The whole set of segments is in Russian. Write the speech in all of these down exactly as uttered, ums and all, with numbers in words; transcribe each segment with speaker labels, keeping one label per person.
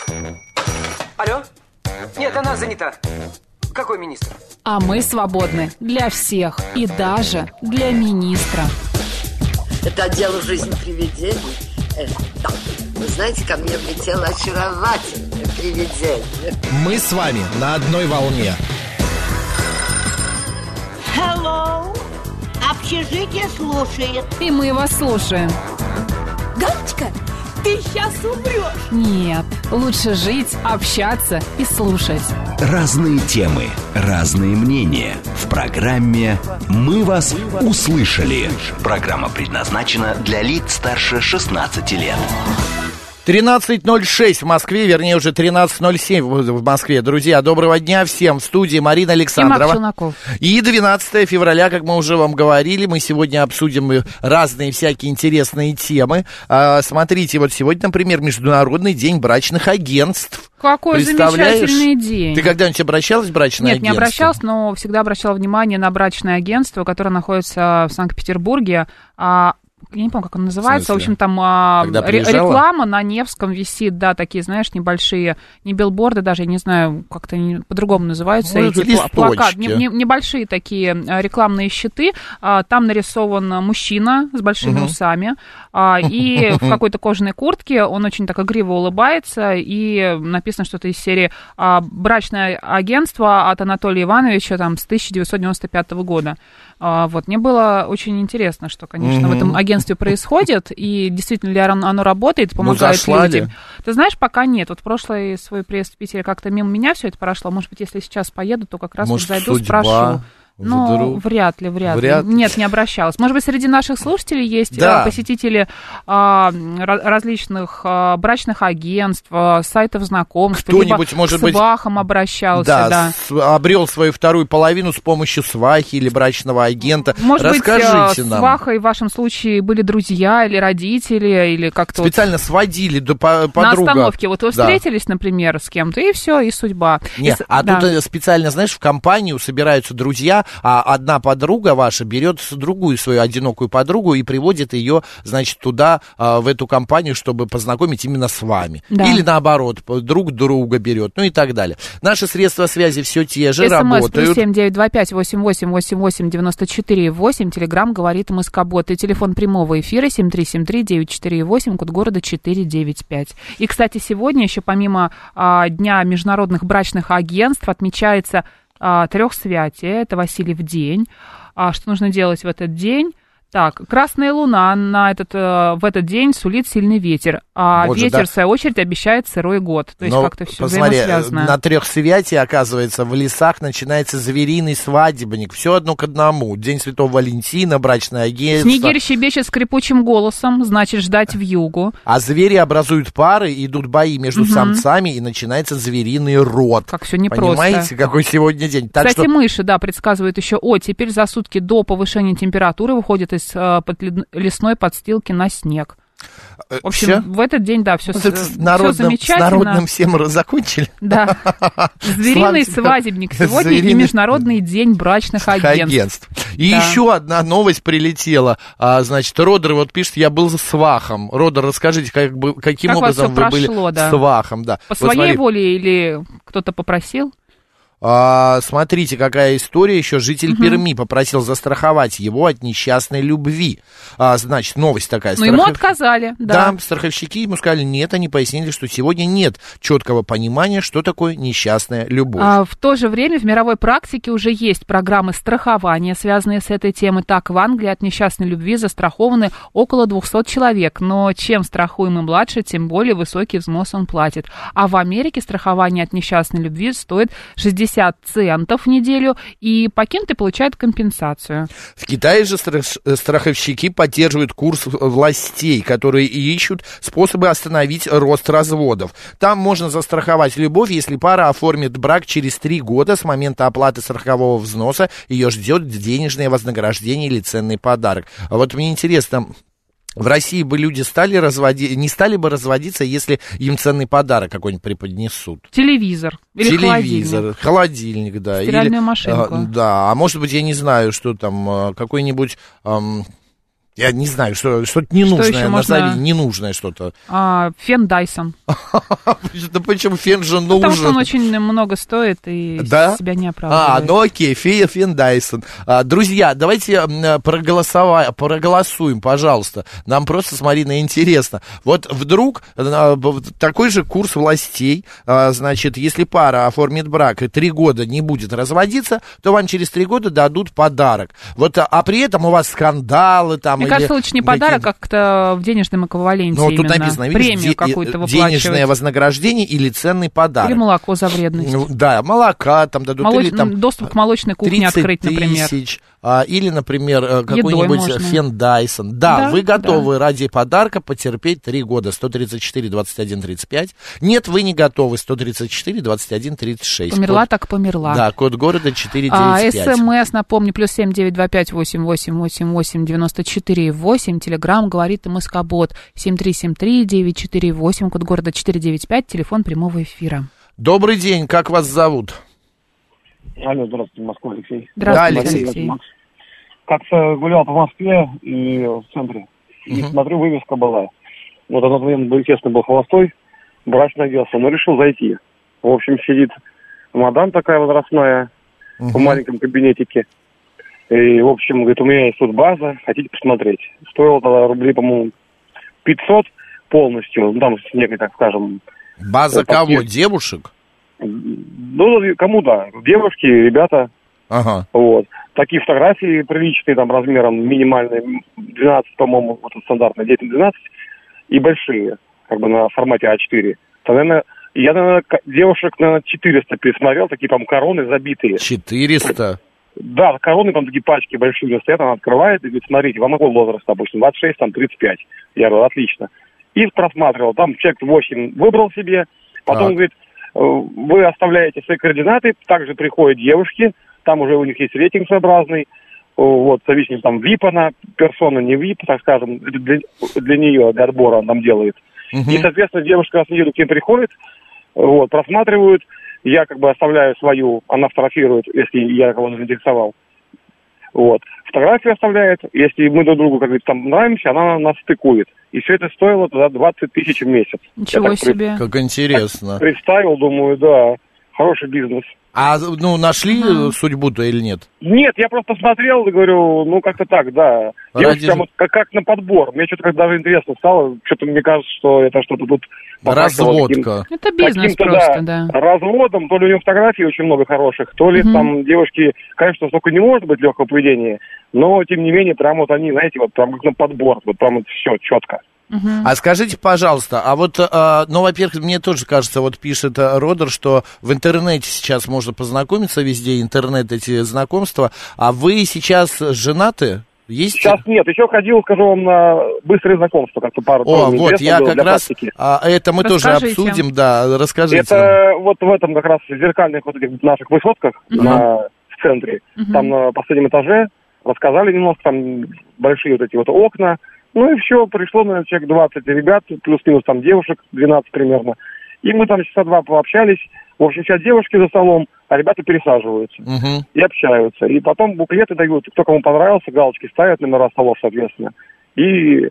Speaker 1: Алло? Нет, она занята. Какой министр?
Speaker 2: А мы свободны для всех и даже для министра.
Speaker 3: Это отдел «Жизнь привидений». Э, да. Вы знаете, ко мне влетело очаровательное привидение.
Speaker 4: Мы с вами на одной волне.
Speaker 5: Hello. Общежитие слушает.
Speaker 2: И мы вас слушаем.
Speaker 5: Галочка, ты сейчас умрешь.
Speaker 2: Нет, лучше жить, общаться и слушать.
Speaker 6: Разные темы, разные мнения. В программе «Мы вас услышали». Программа предназначена для лиц старше шестнадцати лет.
Speaker 4: тринадцать ноль шесть в Москве, вернее уже тринадцать ноль семь в Москве. Друзья, доброго дня всем. В студии Марина Александрова.
Speaker 2: И Марк Челноков.
Speaker 4: И двенадцатое февраля, как мы уже вам говорили, мы сегодня обсудим разные всякие интересные темы. А, смотрите, вот сегодня, например, Международный день брачных агентств.
Speaker 2: Какой замечательный день.
Speaker 4: Ты когда-нибудь обращалась в брачное
Speaker 2: Нет,
Speaker 4: агентство?
Speaker 2: не обращалась, но всегда обращала внимание на брачное агентство, которое находится в Санкт-Петербурге. А я не помню, как он называется. В, в общем, там а, ре- реклама на Невском висит, да, такие, знаешь, небольшие, не билборды даже, я не знаю, как-то они по-другому называются,
Speaker 4: ну,
Speaker 2: эти пла- плакаты, не, не, небольшие такие рекламные щиты. А, там нарисован мужчина с большими угу. усами, а, и в какой-то кожаной куртке, он очень так игриво улыбается, и написано что-то из серии а, «Брачное агентство» от Анатолия Ивановича там, с тысяча девятьсот девяносто пятого года. А, вот, мне было очень интересно, что, конечно, mm-hmm. в этом агентстве происходит, и действительно ли оно работает, помогает
Speaker 4: ну,
Speaker 2: людям. Ты знаешь, пока нет. Вот прошлый свой приезд в Питере как-то мимо меня все это прошло. Может быть, если сейчас поеду, то как раз
Speaker 4: Может,
Speaker 2: вот зайду,
Speaker 4: судьба.
Speaker 2: спрошу. Ну,
Speaker 4: Вдруг...
Speaker 2: вряд ли, вряд,
Speaker 4: вряд
Speaker 2: ли. Нет, не обращалась. Может быть, среди наших слушателей есть
Speaker 4: да.
Speaker 2: посетители а, различных а, брачных агентств, а, сайтов знакомств.
Speaker 4: Кто-нибудь, может быть,
Speaker 2: к свахам обращался.
Speaker 4: Да,
Speaker 2: да.
Speaker 4: С, обрел свою вторую половину с помощью свахи или брачного агента.
Speaker 2: Может
Speaker 4: Расскажите
Speaker 2: быть,
Speaker 4: нам.
Speaker 2: свахой в вашем случае были друзья или родители, или как-то...
Speaker 4: Специально вот сводили до по- подруга.
Speaker 2: На остановке. Вот вы
Speaker 4: да.
Speaker 2: встретились, например, с кем-то, и все, и судьба.
Speaker 4: Нет,
Speaker 2: и,
Speaker 4: а
Speaker 2: да.
Speaker 4: тут специально, знаешь, в компанию собираются друзья, а одна подруга ваша берет другую свою одинокую подругу и приводит ее, значит, туда, в эту компанию, чтобы познакомить именно с вами. Да. Или наоборот, друг друга берет, ну и так далее. Наши средства связи все те же, работают.
Speaker 2: СМС плюс семь девять два пять восемь восемь восемь восемь девяносто четыре восемь. Телеграм говорит МСК-бот. И телефон прямого эфира семь три семь три девять четыре восемь, код города четыре девять пять. И, кстати, сегодня еще помимо а, Дня международных брачных агентств отмечается а, трехсвятие. Это Васильев день. А что нужно делать в этот день? Так, красная луна на этот, в этот день сулит сильный ветер, а Боже, ветер, да. в свою очередь, обещает сырой год. То есть но как-то все взаимосвязано.
Speaker 4: На трехсвятии, оказывается, в лесах начинается звериный свадебник. Все одно к одному. День Святого Валентина, брачное агентство.
Speaker 2: Снегирь щебечет скрипучим голосом, значит, ждать вьюгу.
Speaker 4: А звери образуют пары, идут бои между угу. самцами, и начинается звериный род.
Speaker 2: Как все непросто.
Speaker 4: Понимаете, какой сегодня день? Так
Speaker 2: Кстати,
Speaker 4: что...
Speaker 2: мыши, да, предсказывают еще оттепель. За сутки до повышения температуры выходят из под лесной подстилки на снег. В общем, все? В этот день, да, все,
Speaker 4: вот
Speaker 2: все
Speaker 4: народным,
Speaker 2: замечательно.
Speaker 4: С народным всем закончили.
Speaker 2: Да. Звериный свадебник сегодня Звериный... и Международный день брачных агентств. агентств.
Speaker 4: И да. еще одна новость прилетела. А, значит, Родер вот пишет, я был свахом. Родер, расскажите, как бы, каким
Speaker 2: как
Speaker 4: образом вы
Speaker 2: прошло,
Speaker 4: были
Speaker 2: да.
Speaker 4: свахом? Да.
Speaker 2: По
Speaker 4: вот
Speaker 2: своей
Speaker 4: смотри.
Speaker 2: воле или кто-то попросил?
Speaker 4: А, смотрите, какая история еще. Житель
Speaker 2: угу.
Speaker 4: Перми попросил застраховать его от несчастной любви. А, значит, новость такая.
Speaker 2: Но Страхов... ему отказали, да.
Speaker 4: Да, страховщики ему сказали нет, они пояснили, что сегодня нет четкого понимания, что такое несчастная любовь.
Speaker 2: А, в то же время в мировой практике уже есть программы страхования, связанные с этой темой. Так, в Англии от несчастной любви застрахованы около двухсот человек. Но чем страхуемый младше, тем более высокий взнос он платит. А в Америке страхование от несчастной любви стоит шестьдесят центов в неделю, и покинутый получает компенсацию.
Speaker 4: В Китае же страховщики поддерживают курс властей, которые ищут способы остановить рост разводов. Там можно застраховать любовь, если пара оформит брак через три года с момента оплаты страхового взноса, ее ждет денежное вознаграждение или ценный подарок. А вот мне интересно... В России бы люди стали разводи... не стали бы разводиться, если им ценный подарок какой-нибудь преподнесут.
Speaker 2: Телевизор или
Speaker 4: Телевизор,
Speaker 2: холодильник.
Speaker 4: холодильник, да.
Speaker 2: Стиральную
Speaker 4: или,
Speaker 2: машинку.
Speaker 4: А, да, а может быть, я не знаю, что там, какой-нибудь... Ам... Я не знаю, что, что-то ненужное, назови, можно... ненужное что-то.
Speaker 2: А, фен Dyson.
Speaker 4: Да почему фен же нужен?
Speaker 2: Потому что он очень много стоит и
Speaker 4: да?
Speaker 2: себя не оправдывает.
Speaker 4: А, ну окей, фен, фен Dyson. А, друзья, давайте проголосуем, пожалуйста. Нам просто с Мариной интересно. Вот вдруг такой же курс властей, значит, если пара оформит брак и три года не будет разводиться, то вам через три года дадут подарок. Вот, а при этом у вас скандалы там.
Speaker 2: Мне кажется, лучше не подарок, а как-то в денежном эквиваленте ну,
Speaker 4: тут
Speaker 2: именно.
Speaker 4: Написано, видишь,
Speaker 2: премию
Speaker 4: де-
Speaker 2: какую-то выплачивать.
Speaker 4: Денежное вознаграждение или ценный подарок.
Speaker 2: Или молоко за вредность.
Speaker 4: Ну, да, молока там дадут.
Speaker 2: Молоч...
Speaker 4: Или, там,
Speaker 2: доступ к молочной кухне открыть, например.
Speaker 4: Тысяч, а, или, например, какой-нибудь фен Dyson. Да, да, вы готовы да. ради подарка потерпеть три года. сто тридцать четыре двадцать один тридцать пять. Нет, вы не готовы. сто тридцать четыре двадцать один тридцать шесть.
Speaker 2: Померла
Speaker 4: код...
Speaker 2: так померла.
Speaker 4: Да, код города четыре девять пять.
Speaker 2: А, СМС, напомню, плюс семь девять два пять восемь восемь восемь восемь девяносто четыре восемь. Телеграмм говорит МСК-бот семь три семь три девять четыре восемь. Код города четыре девять пять. Телефон прямого эфира.
Speaker 4: Добрый день, как вас зовут?
Speaker 7: Алло, здравствуйте, Москва, Алексей.
Speaker 2: Здравствуйте,
Speaker 4: да,
Speaker 2: Алексей. Алексей.
Speaker 7: Как-то гулял по Москве и в центре, и uh-huh. смотрю, вывеска была. Вот на тот момент, естественно, был холостой, брачное агентство, но решил зайти. В общем, сидит мадам такая возрастная uh-huh. в маленьком кабинетике. И, в общем, говорит, у меня есть тут база, хотите посмотреть? Стоило тогда рублей, по-моему, пятьсот полностью, ну, там с некой, так скажем...
Speaker 4: База вот, кого? Такие... Девушек?
Speaker 7: Ну, кому, да. Девушки, ребята.
Speaker 4: Ага.
Speaker 7: Вот. Такие фотографии приличные, там, размером минимальные, двенадцать, по-моему, вот стандартно, девять на двенадцать, и большие, как бы на формате а четыре. То, наверное, я, наверное, девушек, наверное, четыреста пересмотрел, такие, там, короны забитые.
Speaker 4: четыреста?
Speaker 7: Да, короны, там, такие пачки большие стоят, она открывает и говорит, смотрите, вам какой возраст, допустим, двадцать шесть, там, тридцать пять. Я говорю, отлично. И просматривал, там человек восемь выбрал себе, потом, так. говорит, вы оставляете свои координаты, также приходят девушки, там уже у них есть рейтинг своеобразный, вот, зависит, там, ви ай пи она, персона, не ви ай пи, так скажем, для, для нее, для отбора он там делает. Uh-huh. И, соответственно, девушка раз в неделю к ним приходит, вот, просматривают, я как бы оставляю свою, она фотографирует, если я кого-то заинтересовал, вот. Фотографию оставляет, если мы друг другу, как говорится, там нравимся, она нас стыкует. И все это стоило тогда двадцать тысяч в месяц.
Speaker 2: Ничего себе.
Speaker 4: Как интересно.
Speaker 7: Представил, думаю, да, хороший бизнес.
Speaker 4: А, ну, нашли uh-huh. судьбу-то или нет?
Speaker 7: Нет, я просто смотрел и говорю, ну, как-то так, да. Девушка, Ради... как, как на подбор. Мне что-то даже интересно стало. Что-то мне кажется, что это что-то тут...
Speaker 4: Разводка.
Speaker 2: Каким, это бизнес просто, да,
Speaker 7: да. Разводом. То ли у него фотографий очень много хороших, то ли uh-huh. там девушки, конечно, столько не может быть легкого поведения, но, тем не менее, прям вот они, знаете, вот прям как на подбор. Вот прям вот все четко.
Speaker 2: Uh-huh.
Speaker 4: А скажите, пожалуйста, а вот, а, ну, во-первых, мне тоже кажется, вот пишет Родер, что в интернете сейчас можно познакомиться везде, интернет, эти знакомства, а вы сейчас женаты? Есть?
Speaker 7: Сейчас нет, еще ходил, скажу вам, на быстрые знакомства, как-то пару.
Speaker 4: О, вот, я как раз, а, это мы Расскажите. тоже обсудим, да, расскажите.
Speaker 7: Это нам. Вот в этом как раз зеркальных вот этих наших высотках uh-huh. на, в центре, uh-huh. там на последнем этаже, рассказали немножко, там большие вот эти вот окна. Ну и все, пришло, наверное, человек двадцать ребят, плюс-минус там девушек, двенадцать примерно. И мы там часа два пообщались. В общем, сейчас девушки за столом, а ребята пересаживаются
Speaker 4: uh-huh.
Speaker 7: и общаются. И потом буклеты дают, кто кому понравился, галочки ставят, номера столов, соответственно. И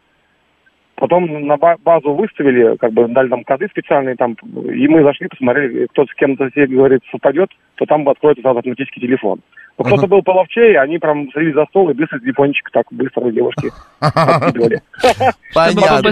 Speaker 7: потом на базу выставили, как бы дали там коды специальные, там, и мы зашли, посмотрели, кто с кем-то, говорит, совпадет, то там откроется сразу автоматический телефон. Но uh-huh. кто-то был половчее, они прям садились за стол и быстро телефончик так быстро девушки откидывали.
Speaker 4: Понятно.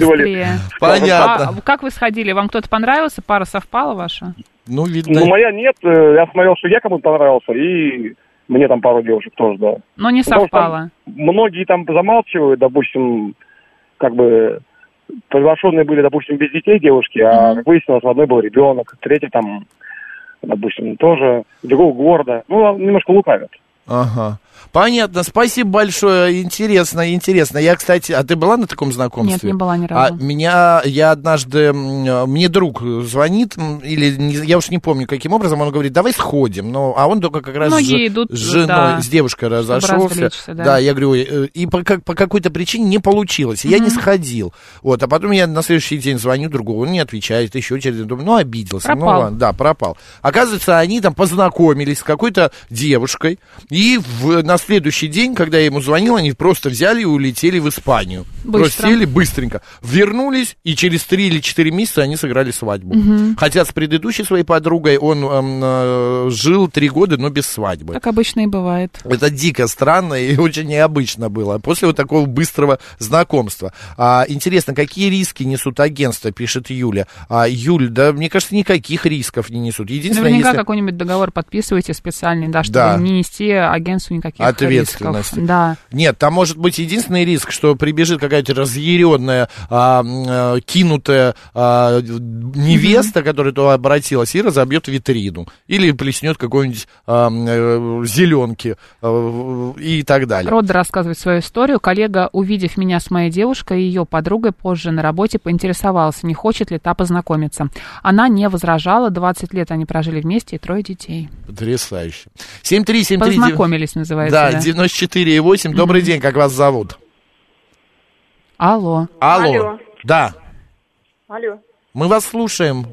Speaker 2: Понятно. А как вы сходили? Вам кто-то понравился? Пара совпала ваша?
Speaker 4: Ну, видно.
Speaker 7: Ну, моя нет. Я смотрел, что я кому-то понравился, и мне там пару девушек тоже, да.
Speaker 2: Но не совпало.
Speaker 7: Многие там замалчивают, допустим, как бы приглашенные были, допустим, без детей девушки, а, как выяснилось, в одной был ребенок, третий там, допустим, тоже другого города. Ну, немножко лукавят.
Speaker 4: Ага. Понятно, спасибо большое, интересно, интересно. Я, кстати, а ты была на таком знакомстве?
Speaker 2: Нет, не была ни разу.
Speaker 4: А меня, я однажды, мне друг звонит, или не, я уж не помню, каким образом, он говорит, давай сходим. Ну, а он только как раз
Speaker 2: Многие
Speaker 4: с,
Speaker 2: идут,
Speaker 4: с женой, да, с девушкой разошелся.
Speaker 2: Да.
Speaker 4: да, я говорю, и по, как, по какой-то причине не получилось, mm-hmm. я не сходил. Вот, а потом я на следующий день звоню другу, он не отвечает, еще через день, думаю, ну, обиделся.
Speaker 2: Пропал.
Speaker 4: Ну, ладно, да, пропал. Оказывается, они там познакомились с какой-то девушкой, и в на следующий день, когда я ему звонил, они просто взяли и улетели в Испанию.
Speaker 2: Быстро.
Speaker 4: Просто сели быстренько. Вернулись, и через три или четыре месяца они сыграли свадьбу.
Speaker 2: Угу.
Speaker 4: Хотя с предыдущей своей подругой он э, жил три года, но без свадьбы.
Speaker 2: Как обычно и бывает.
Speaker 4: Это дико странно и очень необычно было. После вот такого быстрого знакомства. А, интересно, какие риски несут агентства, пишет Юля. А, Юль, да, мне кажется, никаких рисков не несут. Единственное,
Speaker 2: Наверняка
Speaker 4: если...
Speaker 2: какой-нибудь договор подписываете специальный, да, чтобы
Speaker 4: Да.
Speaker 2: не нести агентству никаких
Speaker 4: Ответственности.
Speaker 2: рисков. Да.
Speaker 4: Нет, там может быть единственный риск, что прибежит какая-то разъяренная, а, а, кинутая а, невеста, mm-hmm. которая туда обратилась, и разобьет витрину. Или плеснет какой-нибудь а, а, зеленки а, и так далее.
Speaker 2: Родда рассказывает свою историю. Коллега, увидев меня с моей девушкой и ее подругой, позже на работе поинтересовался, не хочет ли та познакомиться. Она не возражала. двадцать лет они прожили вместе и трое детей.
Speaker 4: Потрясающе. семь три семь три
Speaker 2: Познакомились, называется.
Speaker 4: Да,
Speaker 2: да.
Speaker 4: девяносто четыре и восемь. Добрый mm-hmm. день, как вас зовут?
Speaker 2: Алло.
Speaker 4: Алло.
Speaker 8: Алло.
Speaker 4: Да.
Speaker 8: Алло.
Speaker 4: Мы вас слушаем.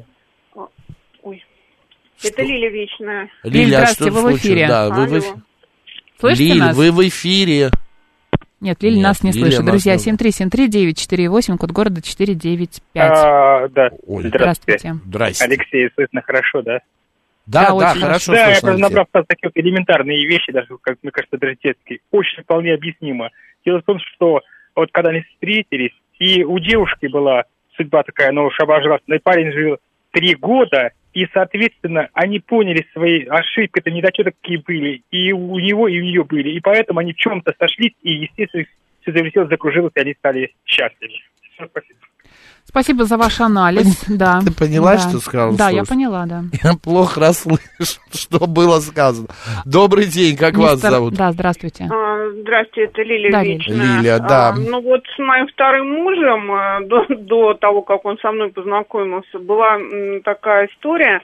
Speaker 8: Ой.
Speaker 4: Что?
Speaker 8: Это Лиля Вечная.
Speaker 4: Лиля,
Speaker 2: Лиль,
Speaker 4: а
Speaker 2: здравствуйте,
Speaker 4: что
Speaker 2: вы в эфире.
Speaker 4: Да, вы
Speaker 8: Алло.
Speaker 4: в эфире.
Speaker 2: Слышите
Speaker 4: Лиль,
Speaker 2: нас?
Speaker 4: вы в эфире.
Speaker 2: Нет, Лиля
Speaker 4: Нет,
Speaker 2: нас не
Speaker 4: Лиля
Speaker 2: слышит.
Speaker 4: нас
Speaker 2: Друзья,
Speaker 4: не-
Speaker 2: семь три семь три девять четыре восемь, код города четыре девять пять.
Speaker 9: А, да.
Speaker 4: Ой.
Speaker 2: Здравствуйте.
Speaker 4: Здрасте.
Speaker 9: Алексей, слышно хорошо, да?
Speaker 4: Да,
Speaker 2: Да,
Speaker 4: да,
Speaker 2: очень
Speaker 4: хорошо
Speaker 9: да, я
Speaker 4: слышно.
Speaker 9: просто
Speaker 4: Алексей.
Speaker 9: набрал просто такие вот элементарные вещи, даже, как мне кажется, даже детские, очень вполне объяснимо. Дело в том, что вот когда они встретились, и у девушки была судьба такая, ну уж обожглась, и парень жил три года, и, соответственно, они поняли свои ошибки, это недочеты какие были, и у него, и у нее были, и поэтому они в чем-то сошлись, и, естественно, все завертелось, закружилось, и они стали счастливы. Все, спасибо.
Speaker 2: Спасибо за ваш анализ. Да.
Speaker 4: Ты поняла,
Speaker 2: Да.
Speaker 4: что сказал?
Speaker 2: Да, я
Speaker 4: Слушай,
Speaker 2: поняла, да.
Speaker 4: Я плохо расслышал, что было сказано. Добрый день, как вас
Speaker 2: Мистер-
Speaker 4: зовут?
Speaker 2: Да, здравствуйте.
Speaker 8: А, Здрасте, это Лиля
Speaker 2: Да, Лиля.
Speaker 8: Вечная.
Speaker 4: Лиля, да.
Speaker 8: А, ну вот с моим вторым мужем, а, до, до того, как он со мной познакомился, была м, такая история.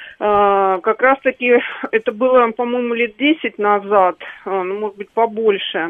Speaker 8: А, как раз-таки это было, по-моему, лет десять назад, а, ну, может быть, побольше.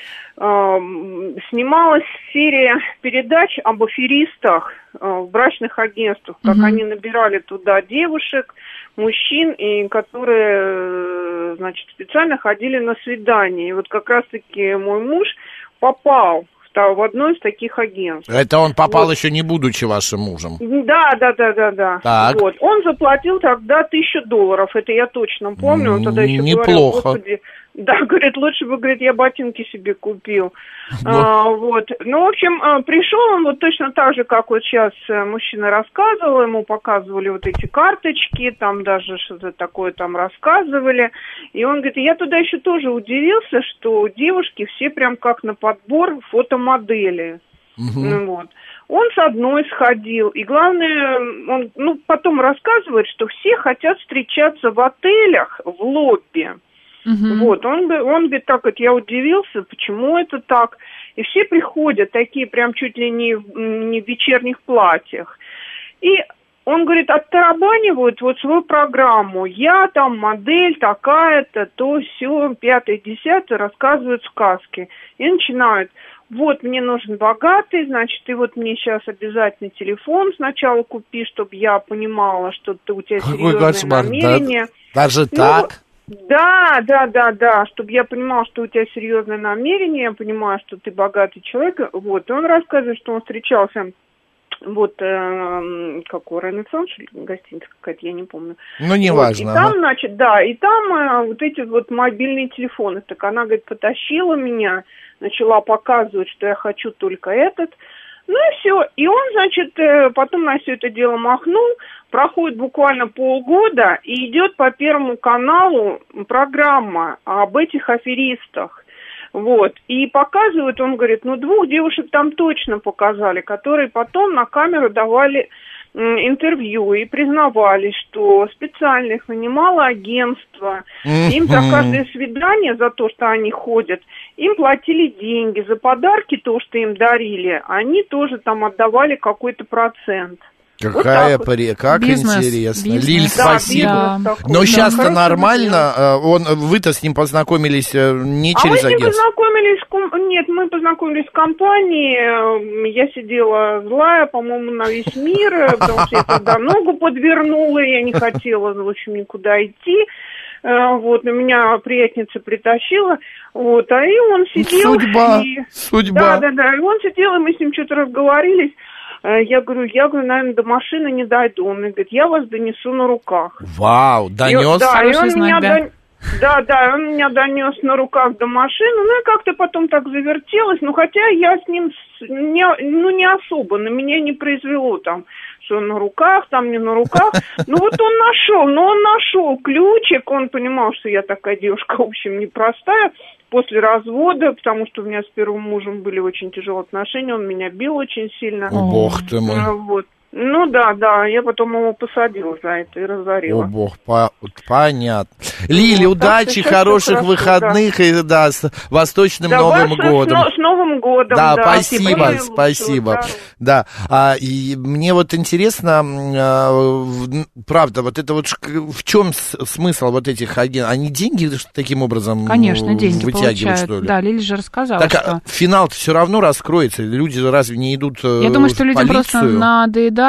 Speaker 8: А, м, снималась серия передач об аферистах а, в брачных агентствах, как
Speaker 2: Мгм.
Speaker 8: они набирали туда девушек, мужчин, и которые, э, значит, специально ходили на свидания. И вот как раз-таки мой муж попал в, та- в одно из таких агентств.
Speaker 4: Это он попал
Speaker 8: Вот.
Speaker 4: еще не будучи вашим мужем.
Speaker 8: Да, да, да, да, да.
Speaker 4: Так.
Speaker 8: Вот. Он заплатил тогда тысячу долларов, это я точно помню. Он тогда еще
Speaker 4: Неплохо.
Speaker 8: говорил, господи, да, говорит, лучше бы, говорит, я ботинки себе купил.
Speaker 4: Ну.
Speaker 8: А, вот. Ну, в общем, а, пришел он вот точно так же, как вот сейчас э, мужчина рассказывал, ему показывали вот эти карточки, там даже что-то такое там рассказывали. И он говорит, я туда еще тоже удивился, что девушки все прям как на подбор фотомодели. Ну, вот. Он с одной сходил, и главное, он ну, потом рассказывает, что все хотят встречаться в отелях, в лобби.
Speaker 2: Мгм.
Speaker 8: Вот, он, г- он говорит, так вот, я удивился, почему это так. И все приходят такие прям чуть ли не, в- не в вечерних платьях. И он, говорит, оттарабанивают вот свою программу. Я там модель такая-то, то все, пятое, десятое, рассказывают сказки. И начинают. Вот, мне нужен богатый, значит, ты вот мне сейчас обязательно телефон сначала купи, чтобы я понимала, что ты, у тебя
Speaker 4: Какой
Speaker 8: серьезное
Speaker 4: кошмар, да?
Speaker 8: намерение.
Speaker 4: Даже
Speaker 8: Ну,
Speaker 4: так?
Speaker 8: Да, да, да, да, чтобы я понимала, что у тебя серьезное намерение, я понимаю, что ты богатый человек. Вот, и он рассказывает, что он встречался, вот, э, как у Ренессанс, гостиница какая-то, я не помню.
Speaker 4: Ну, неважно.
Speaker 8: Вот, и там,
Speaker 4: ага.
Speaker 8: значит, да, и там э, вот эти вот мобильные телефоны. Так она, говорит, потащила меня, начала показывать, что я хочу только этот. Ну и все. И он, значит, э, потом на все это дело махнул. Проходит буквально полгода, и идет по Первому каналу программа об этих аферистах. Вот. И показывают, он говорит, ну, двух девушек там точно показали, которые потом на камеру давали м, интервью и признавались, что специально их нанимало агентство. Им за каждое свидание, за то, что они ходят, им платили деньги. За подарки, то, что им дарили, они тоже там отдавали какой-то процент.
Speaker 4: Какая
Speaker 8: вот так вот.
Speaker 4: паре, как
Speaker 2: Бизнес,
Speaker 4: интересно.
Speaker 2: бизнес.
Speaker 4: Лиль,
Speaker 8: Да,
Speaker 4: спасибо.
Speaker 8: бизнес такой,
Speaker 4: Но
Speaker 8: да,
Speaker 4: сейчас-то
Speaker 8: хороший
Speaker 4: нормально, э, он, вы-то с ним познакомились э, не
Speaker 8: А мы
Speaker 4: через
Speaker 8: с ним
Speaker 4: агентство.
Speaker 8: познакомились, с ком- нет, мы познакомились в компании, Эм, я сидела злая, по-моему, на весь мир, э, потому что я тогда ногу подвернула, я не хотела, в общем, никуда идти. вот, и меня приятница притащила, вот, а и он сидел.
Speaker 4: Судьба,
Speaker 8: и...
Speaker 4: судьба.
Speaker 8: Да, да, да, и он сидел, и мы с ним что-то разговорились. Я говорю, я говорю, наверное, до машины не дойду. Он говорит, я вас донесу на руках.
Speaker 4: Вау, донес?
Speaker 8: И, да, и он
Speaker 2: знак,
Speaker 8: меня
Speaker 2: да?
Speaker 8: дон... Да, да, он меня донес на руках до машины, ну и как-то потом так завертелось, ну хотя я с ним, не, ну не особо, на меня не произвело там, что на руках, там не на руках, ну вот он нашел, но он нашел ключик, он понимал, что я такая девушка, в общем, непростая, после развода, потому что у меня с первым мужем были очень тяжелые отношения, он меня бил очень сильно.
Speaker 4: О, бог ты мой.
Speaker 8: Вот. Ну да, да, я потом его посадила за это и разорила.
Speaker 4: О, бог, по... понятно. Лили,
Speaker 8: вот,
Speaker 4: удачи, хороших хорошо, выходных да. и да, с восточным да, Новым годом.
Speaker 8: С, с Новым годом.
Speaker 4: Да,
Speaker 8: да.
Speaker 4: спасибо, спасибо. спасибо. Да, а, и мне вот интересно, а, правда, вот это вот в чем смысл вот этих агентов? Они деньги таким образом
Speaker 2: Конечно, деньги
Speaker 4: вытягивают,
Speaker 2: получают.
Speaker 4: что ли?
Speaker 2: Да, Лили же рассказала,
Speaker 4: так,
Speaker 2: что...
Speaker 4: А финал-то все равно раскроется, люди разве не идут в
Speaker 2: Я думаю, что людям
Speaker 4: полицию?
Speaker 2: просто надоедает.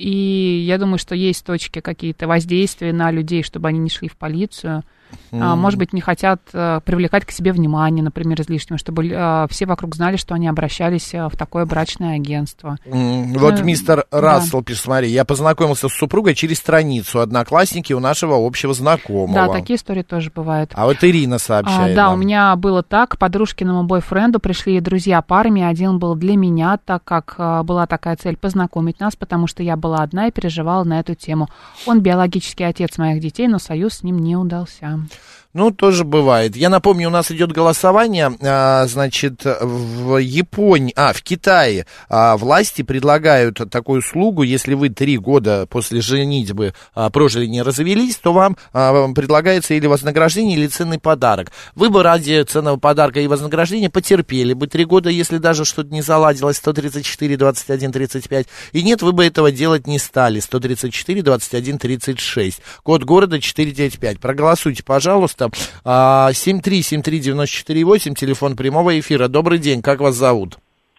Speaker 2: И я думаю, что есть точки какие-то воздействия на людей, чтобы они не шли в полицию. Mm. А, может быть, не хотят а, привлекать к себе внимание, например, излишнего, чтобы а, все вокруг знали, что они обращались а, в такое брачное агентство.
Speaker 4: Mm. Вот
Speaker 2: ну,
Speaker 4: мистер Рассел
Speaker 2: да.
Speaker 4: пишет, смотри, я познакомился с супругой через страницу, одноклассники у нашего общего знакомого.
Speaker 2: Да, такие истории тоже бывают.
Speaker 4: А вот Ирина сообщает.
Speaker 2: А, да,
Speaker 4: нам.
Speaker 2: у меня было так, к подружкиному бойфренду пришли друзья парами, один был для меня, так как а, была такая цель познакомить нас, потому что я была одна и переживала на эту тему. Он биологический отец моих детей, но союз с ним не удался.
Speaker 4: Ну, тоже бывает. Я напомню, у нас идет голосование, а, значит, в Японии, а, в Китае а, власти предлагают такую услугу, если вы три года после женитьбы а, прожили, не развелись, то вам а, предлагается или вознаграждение, или ценный подарок. Вы бы ради ценного подарка и вознаграждения потерпели бы три года, если даже что-то не заладилось, сто тридцать четыре двадцать один тридцать пять, и нет, вы бы этого делать не стали, сто тридцать четыре двадцать один тридцать шесть, код города четыреста девяносто пять. Проголосуйте, пожалуйста. семь три семь три девять четыре восемь, телефон прямого эфира. Добрый день, как вас зовут?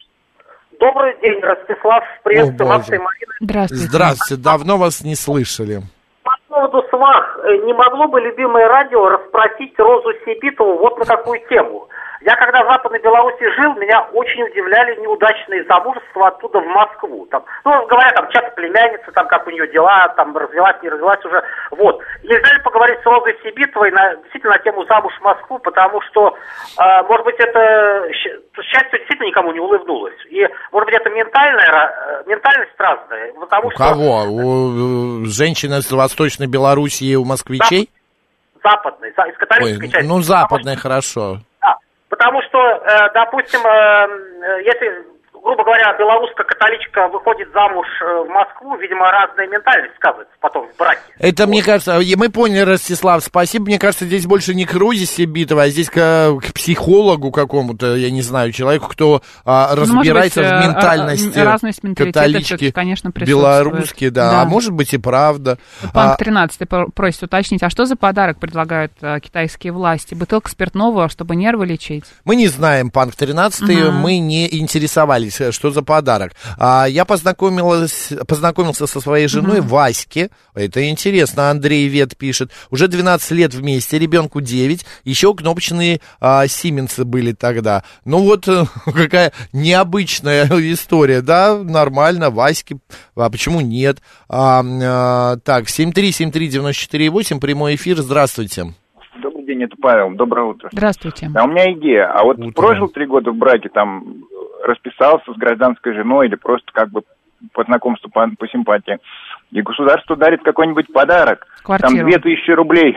Speaker 10: Добрый день, Ростислав, приветствую вас и Марина.
Speaker 2: Здравствуйте.
Speaker 4: Здравствуйте, давно вас не слышали.
Speaker 10: По поводу свах, не могло бы любимое радио расспросить Розу Сибитову вот на какую тему? Я когда в Западной Беларуси жил, меня очень удивляли неудачные замужества оттуда в Москву. Там, ну, говорят, там часто племянница, там как у нее дела, там развелась, не развелась уже. Вот. Нельзя ли поговорить с Розой Сибитовой на, действительно на тему замуж в Москву, потому что, э, может быть, это счастье действительно никому не улыбнулось. И, может быть, это ментальная, ментальность разная. Потому
Speaker 4: У
Speaker 10: что,
Speaker 4: кого? У женщины из Восточной Белоруссии, у москвичей?
Speaker 10: Западной, из католической
Speaker 4: Ой,
Speaker 10: части.
Speaker 4: ну, западной, хорошо.
Speaker 10: Да. Потому что, э, допустим, э, если, грубо говоря, белорусско-католичка выходит замуж в Москву, видимо, разная ментальность сказывается потом в браке.
Speaker 4: Это,
Speaker 10: вот.
Speaker 4: Мне кажется, мы поняли, Ростислав, спасибо. Мне кажется, здесь больше не к Розе Сибитовой, а здесь к, к психологу какому-то, я не знаю, человеку, кто а, разбирается ну, быть, в ментальности
Speaker 2: разность
Speaker 4: католички,
Speaker 2: конечно,
Speaker 4: белорусские, да. да, а может быть и правда.
Speaker 2: Панк тринадцать просит уточнить, а что за подарок предлагают а, китайские власти? Бутылка спиртного, чтобы нервы лечить? Мы
Speaker 4: не знаем, Панк тринадцать, угу. Мы не интересовались, что за подарок. А, я познакомилась, познакомился со своей женой угу. Ваське. Это интересно, Андрей Вет пишет. Уже двенадцать лет вместе, ребенку девять. Еще кнопочные а, сименсы были тогда. Ну вот какая необычная история, да? Нормально, Ваське. А почему нет? А, а, так, семь три семь три девять четыре восемь, прямой эфир. Здравствуйте.
Speaker 11: Добрый день, это Павел. Доброе утро.
Speaker 2: Здравствуйте.
Speaker 11: А у меня идея. А вот
Speaker 4: Утро.
Speaker 11: Прожил три года в браке, там расписался с гражданской женой или просто как бы по знакомству, по, по симпатии. И государство дарит какой-нибудь подарок.
Speaker 2: Квартиру.
Speaker 11: Там две тысячи рублей.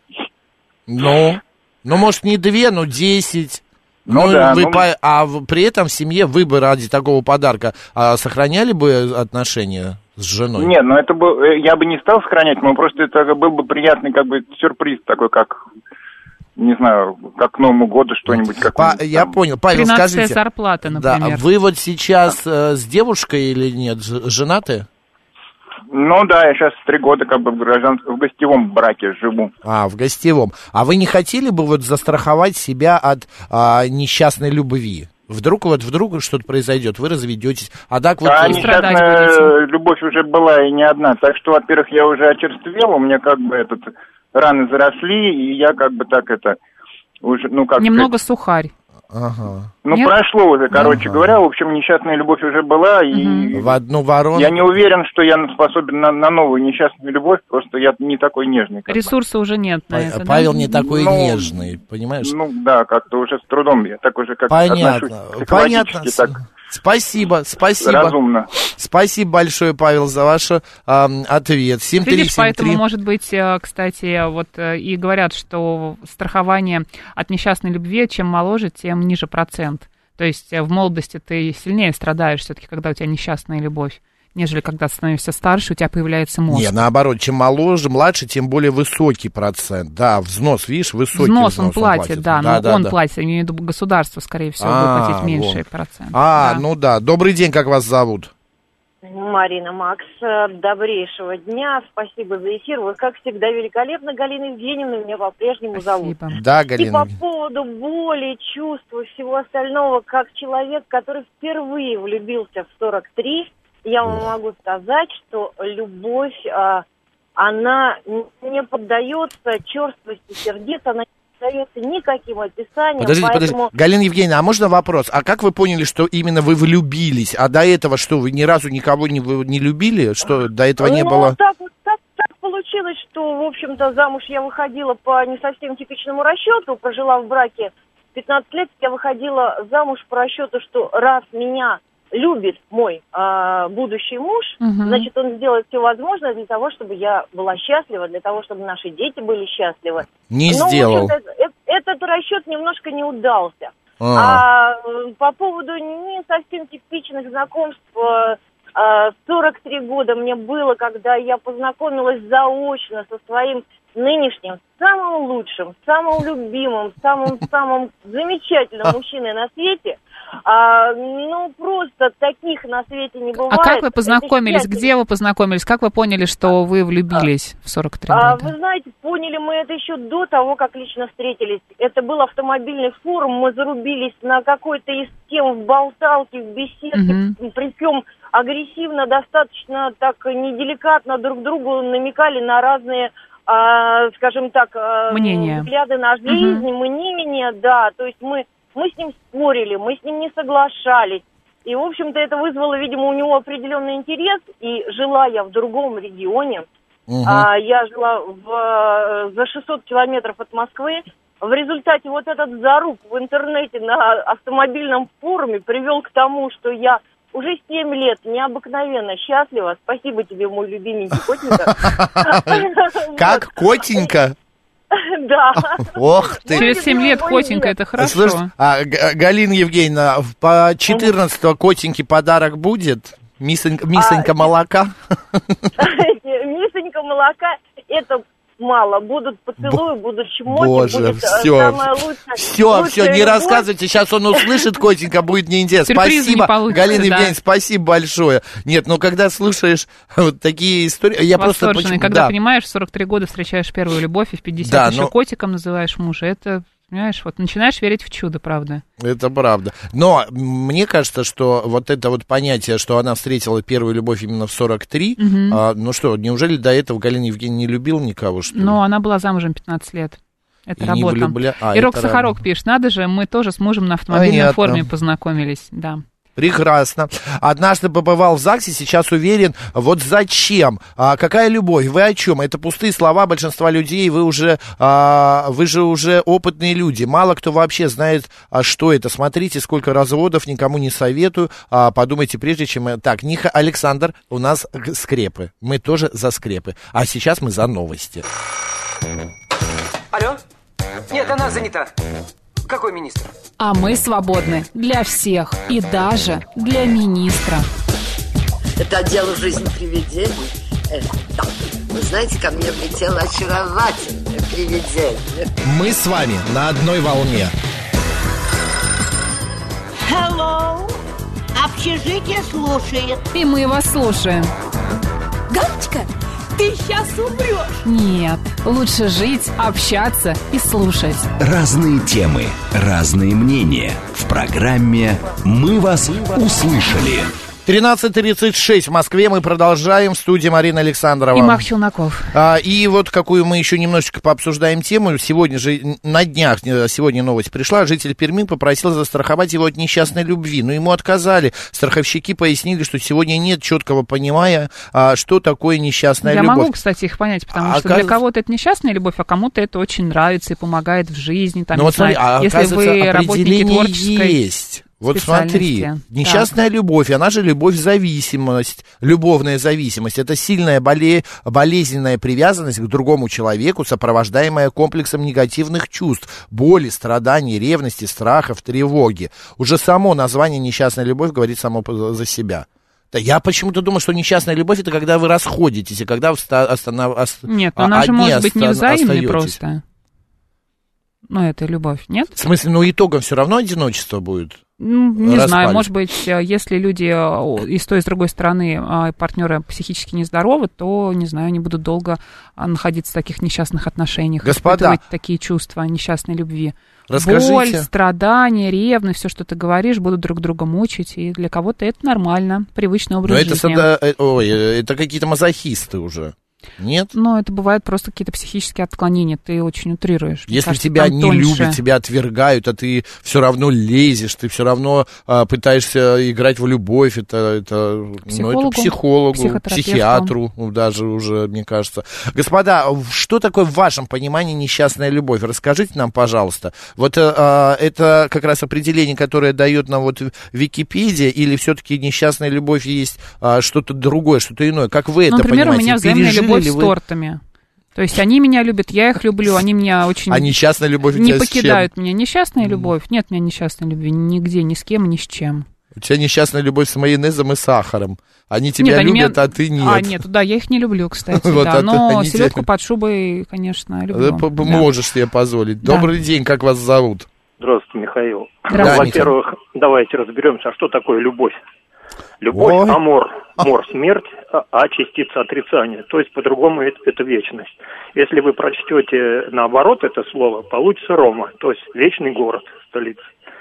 Speaker 4: Ну, ну, может, не две, но десять. Ну, ну да. Вы
Speaker 11: ну...
Speaker 4: По... А при этом в семье вы бы ради такого подарка а, сохраняли бы отношения с женой?
Speaker 11: Нет, ну это бы, я бы не стал сохранять, но просто это был бы приятный как бы сюрприз такой, как... Не знаю, как к Новому году что-нибудь.
Speaker 4: По, я понял. Павел, скажите.
Speaker 2: Зарплата, например.
Speaker 4: Да, вы вот сейчас э, с девушкой или нет, женаты?
Speaker 11: Ну да, я сейчас три года как бы в гражданском, в гостевом браке живу.
Speaker 4: А, в гостевом. А вы не хотели бы вот застраховать себя от а, несчастной любви? Вдруг вот вдруг что-то произойдет, вы разведетесь, а так вот...
Speaker 11: А несчастная любовь уже была и не одна, так что, во-первых, я уже очерствел, у меня как бы этот... раны заросли, и я как бы так это уже, ну как
Speaker 2: Немного
Speaker 11: сказать,
Speaker 2: сухарь.
Speaker 4: Ага.
Speaker 11: Ну,
Speaker 2: Нет?
Speaker 11: прошло уже, короче
Speaker 4: Ага.
Speaker 11: говоря. В общем, несчастная любовь уже была, и
Speaker 4: В одну ворону.
Speaker 11: я не уверен, что я способен на, на новую несчастную любовь, просто я не такой нежный. как бы.
Speaker 2: Ресурса уже нет на
Speaker 4: Па-
Speaker 2: это, да?
Speaker 4: Павел не такой
Speaker 11: Ну,
Speaker 4: нежный, понимаешь?
Speaker 11: Ну, да, как-то уже с трудом я так уже как
Speaker 4: Понятно,
Speaker 11: отношусь
Speaker 4: понятно.
Speaker 11: психологически, так
Speaker 4: Спасибо, спасибо.
Speaker 11: разумно.
Speaker 4: Спасибо большое, Павел, за ваш эм, ответ. семь три
Speaker 2: Видишь,
Speaker 4: семь
Speaker 2: поэтому,
Speaker 4: три.
Speaker 2: может быть, э, кстати, вот э, и говорят, что страхование от несчастной любви, чем моложе, тем ниже процент. То есть э, в молодости ты сильнее страдаешь все-таки, когда у тебя несчастная любовь, нежели когда ты становишься старше, у тебя появляется мозг.
Speaker 4: Не, наоборот, чем моложе, младше, тем более высокий процент. Да, взнос, видишь, высокий
Speaker 2: Взнос,
Speaker 4: взнос
Speaker 2: он платит, да,
Speaker 4: да,
Speaker 2: но
Speaker 4: да,
Speaker 2: он
Speaker 4: да.
Speaker 2: платит, я имею в виду государство, скорее всего,
Speaker 4: А,
Speaker 2: будет платить меньший
Speaker 4: вот.
Speaker 2: процент.
Speaker 4: А,
Speaker 2: Да.
Speaker 4: ну да. Добрый день, как вас зовут?
Speaker 12: Марина, Макс, добрейшего дня. Спасибо за эфир. Вы, как всегда, великолепно. Галина Евгеньевна меня по-прежнему зовут.
Speaker 2: Спасибо.
Speaker 4: Да,
Speaker 12: И
Speaker 4: Галина.
Speaker 12: по поводу боли, чувств и всего остального, как человек, который впервые влюбился в сорок три, я вам могу сказать, что любовь, а, она не поддается черствости сердец, она не поддается никаким описаниям.
Speaker 4: Подождите,
Speaker 12: поэтому...
Speaker 4: подождите. Галина Евгеньевна, а можно вопрос? А как вы поняли, что именно вы влюбились? А до этого что, вы ни разу никого не, вы не любили? Что до этого не
Speaker 12: ну,
Speaker 4: было?
Speaker 12: Так, вот- так, так получилось, что, в общем-то, замуж я выходила по не совсем типичному расчету, прожила в браке пятнадцать лет, я выходила замуж по расчету, что раз меня любит мой а, будущий муж,
Speaker 2: Мгм.
Speaker 12: значит, он сделает все возможное для того, чтобы я была счастлива, для того, чтобы наши дети были счастливы.
Speaker 4: Не
Speaker 12: Но, в
Speaker 4: сделал.
Speaker 12: общем-то, э- этот расчет немножко не удался.
Speaker 4: А.
Speaker 12: А э, по поводу не совсем типичных знакомств, э, э, сорок три года мне было, когда я познакомилась заочно со своим нынешним, самым лучшим, самым любимым, самым-самым замечательным мужчиной на свете. А, ну, просто таких на свете не бывает.
Speaker 2: А как вы
Speaker 12: Это
Speaker 2: познакомились?
Speaker 12: счастье.
Speaker 2: Где вы познакомились? Как вы поняли, что вы влюбились в сорок три
Speaker 12: А,
Speaker 2: года?
Speaker 12: вы знаете, поняли мы это еще до того, как лично встретились. Это был автомобильный форум, мы зарубились на какой-то из тем в болталке, в беседке,
Speaker 2: Мгм.
Speaker 12: причем агрессивно, достаточно так неделикатно друг другу намекали на разные, а, скажем так, а,
Speaker 2: Мнения.
Speaker 12: взгляды на жизнь, мнения, да. То есть мы, мы с ним спорили, мы с ним не соглашались. И, в общем-то, это вызвало, видимо, у него определенный интерес. И жила я в другом регионе.
Speaker 4: Мгм.
Speaker 12: А, я жила в, за шестьсот километров от Москвы. В результате вот этот заруб в интернете на автомобильном форуме привел к тому, что я уже семь лет необыкновенно счастлива. Спасибо тебе, мой любименький котенька.
Speaker 4: Как, котенька?
Speaker 12: Да.
Speaker 4: Ох ты.
Speaker 2: Через семь лет котенька, это хорошо.
Speaker 4: Слушай, а, Г- Галина Евгеньевна, по четырнадцатого котеньке подарок будет? Мисонька, мисонька
Speaker 12: А,
Speaker 4: молока?
Speaker 12: Мисонька молока, это мало. Будут поцелуи, будут чмоки,
Speaker 4: Боже,
Speaker 12: будет э,
Speaker 4: все,
Speaker 12: самое лучшее.
Speaker 4: все,
Speaker 12: лучшая
Speaker 4: все, не
Speaker 12: любовь.
Speaker 4: рассказывайте, сейчас он услышит котенька, будет неинтересно.
Speaker 2: Сюрприза не
Speaker 4: Спасибо,
Speaker 2: получится,
Speaker 4: Галина
Speaker 2: да.
Speaker 4: Евгеньевна, спасибо большое. Нет, ну когда слушаешь вот такие истории, я просто...
Speaker 2: Восторженный,
Speaker 4: почему-
Speaker 2: когда
Speaker 4: да.
Speaker 2: понимаешь, в сорок три года встречаешь первую любовь, и в пятьдесят
Speaker 4: Да,
Speaker 2: еще
Speaker 4: но-
Speaker 2: котиком называешь мужа, это, понимаешь, вот начинаешь верить в чудо, правда.
Speaker 4: Это правда. Но мне кажется, что вот это вот понятие, что она встретила первую любовь именно в сорок три,
Speaker 2: Мгм.
Speaker 4: а, ну что, неужели до этого Галина Евгеньевна не любила никого, что ли?
Speaker 2: Но она была замужем пятнадцать лет. Это
Speaker 4: И не
Speaker 2: работа.
Speaker 4: влюбля- а,
Speaker 2: Ирок
Speaker 4: это
Speaker 2: Сахарок пишет, надо же, мы тоже с мужем на автомобильном
Speaker 4: Понятно.
Speaker 2: форуме познакомились, да.
Speaker 4: Прекрасно. Однажды побывал в ЗАГСе, сейчас уверен, вот зачем? А, какая любовь? Вы о чем? Это пустые слова большинства людей, вы уже, а, вы же уже опытные люди. Мало кто вообще знает, а, что это. Смотрите, сколько разводов, никому не советую. А, подумайте прежде, чем... Так, Ниха, Александр, у нас г- скрепы. Мы тоже за скрепы. А сейчас мы за новости.
Speaker 1: Алло? Нет, она занята. Какой министр?
Speaker 2: А мы свободны для всех и даже для министра.
Speaker 3: Это отдел «Жизнь привидений». Э, да. Вы знаете, ко мне влетело очаровательное привидение.
Speaker 4: Мы с вами на одной волне.
Speaker 5: Hello. Общежитие слушает.
Speaker 2: И мы вас слушаем.
Speaker 5: Галочка, ты сейчас умрешь.
Speaker 2: Нет, лучше жить, общаться и слушать.
Speaker 6: Разные темы, разные мнения. В программе «Мы вас услышали».
Speaker 4: тринадцать тридцать шесть в Москве. Мы продолжаем. В студии Марина Александрова.
Speaker 2: И Марк Челноков.
Speaker 4: А, и вот какую мы еще немножечко пообсуждаем тему. Сегодня же, на днях, сегодня новость пришла. Житель Перми попросил застраховать его от несчастной любви. Но ему отказали. Страховщики пояснили, что сегодня нет четкого понимания, а, что такое несчастная
Speaker 2: Я
Speaker 4: любовь.
Speaker 2: Я могу, кстати, их понять, потому
Speaker 4: а
Speaker 2: что
Speaker 4: оказ...
Speaker 2: для кого-то это несчастная любовь, а кому-то это очень нравится и помогает в жизни. Там,
Speaker 4: ну,
Speaker 2: не
Speaker 4: вот смотри,
Speaker 2: знаю,
Speaker 4: а
Speaker 2: если вы работники творческой
Speaker 4: есть. Вот смотри, несчастная да. любовь, она же любовь-зависимость, любовная зависимость. Это сильная боле... болезненная привязанность к другому человеку, сопровождаемая комплексом негативных чувств, боли, страданий, ревности, страхов, тревоги. Уже само название «несчастная любовь» говорит само за себя. Да я почему-то думаю, что несчастная любовь — это когда вы расходитесь, и когда вы останов...
Speaker 2: Нет, она же может быть не взаимной просто. Ну, это любовь, нет?
Speaker 4: В смысле, ну, итогом все равно одиночество будет?
Speaker 2: Не распались. Знаю, может быть, если люди и с той, и с другой стороны партнеры психически нездоровы, то, не знаю, они будут долго находиться в таких несчастных отношениях,
Speaker 4: Господа,
Speaker 2: испытывать такие чувства несчастной любви.
Speaker 4: Расскажите.
Speaker 2: Боль, страдания, ревность, все, что ты говоришь, будут друг друга мучить, и для кого-то это нормально, привычный образ
Speaker 4: Но
Speaker 2: жизни.
Speaker 4: Это, ой, это какие-то мазохисты уже. Нет?
Speaker 2: Но это бывает просто какие-то психические отклонения, ты очень утрируешь.
Speaker 4: Если
Speaker 2: кажется,
Speaker 4: тебя не
Speaker 2: тоньше.
Speaker 4: любят, тебя отвергают, а ты все равно лезешь, ты все равно а, пытаешься играть в любовь, это, это, ну, это психологу, психиатру даже уже, мне кажется. Господа, что такое в вашем понимании несчастная любовь? Расскажите нам, пожалуйста. Вот а, это как раз определение, которое дает нам вот Википедия, или все-таки несчастная любовь есть а, что-то другое, что-то иное? Как вы
Speaker 2: ну,
Speaker 4: это
Speaker 2: например,
Speaker 4: понимаете?
Speaker 2: У меня взаимная любовь с тортами. То есть они меня любят, я их люблю, они меня очень...
Speaker 4: А несчастная любовь у
Speaker 2: не
Speaker 4: тебя
Speaker 2: покидают
Speaker 4: с чем?
Speaker 2: меня. Несчастная любовь? Нет у меня несчастной любви нигде, ни с кем, ни с чем.
Speaker 4: У тебя несчастная любовь с майонезом и сахаром. Они тебя
Speaker 2: нет, они
Speaker 4: любят,
Speaker 2: меня...
Speaker 4: а ты нет.
Speaker 2: А, нет, да, я их не люблю, кстати,
Speaker 4: вот,
Speaker 2: да.
Speaker 4: а
Speaker 2: Но
Speaker 4: ты,
Speaker 2: селедку
Speaker 4: тебя...
Speaker 2: под шубой, конечно, люблю.
Speaker 4: Да, да. Можешь себе позволить.
Speaker 2: Да.
Speaker 4: Добрый день, как вас зовут?
Speaker 13: Здравствуйте, Михаил.
Speaker 2: Здравствуйте.
Speaker 13: Ну, во-первых, давайте разберемся, а что такое любовь. Любовь,
Speaker 4: Ой.
Speaker 13: амор, мор, смерть, а частица отрицания. То есть, по-другому, это, это вечность. Если вы прочтете наоборот это слово, получится Рома, то есть вечный город, столица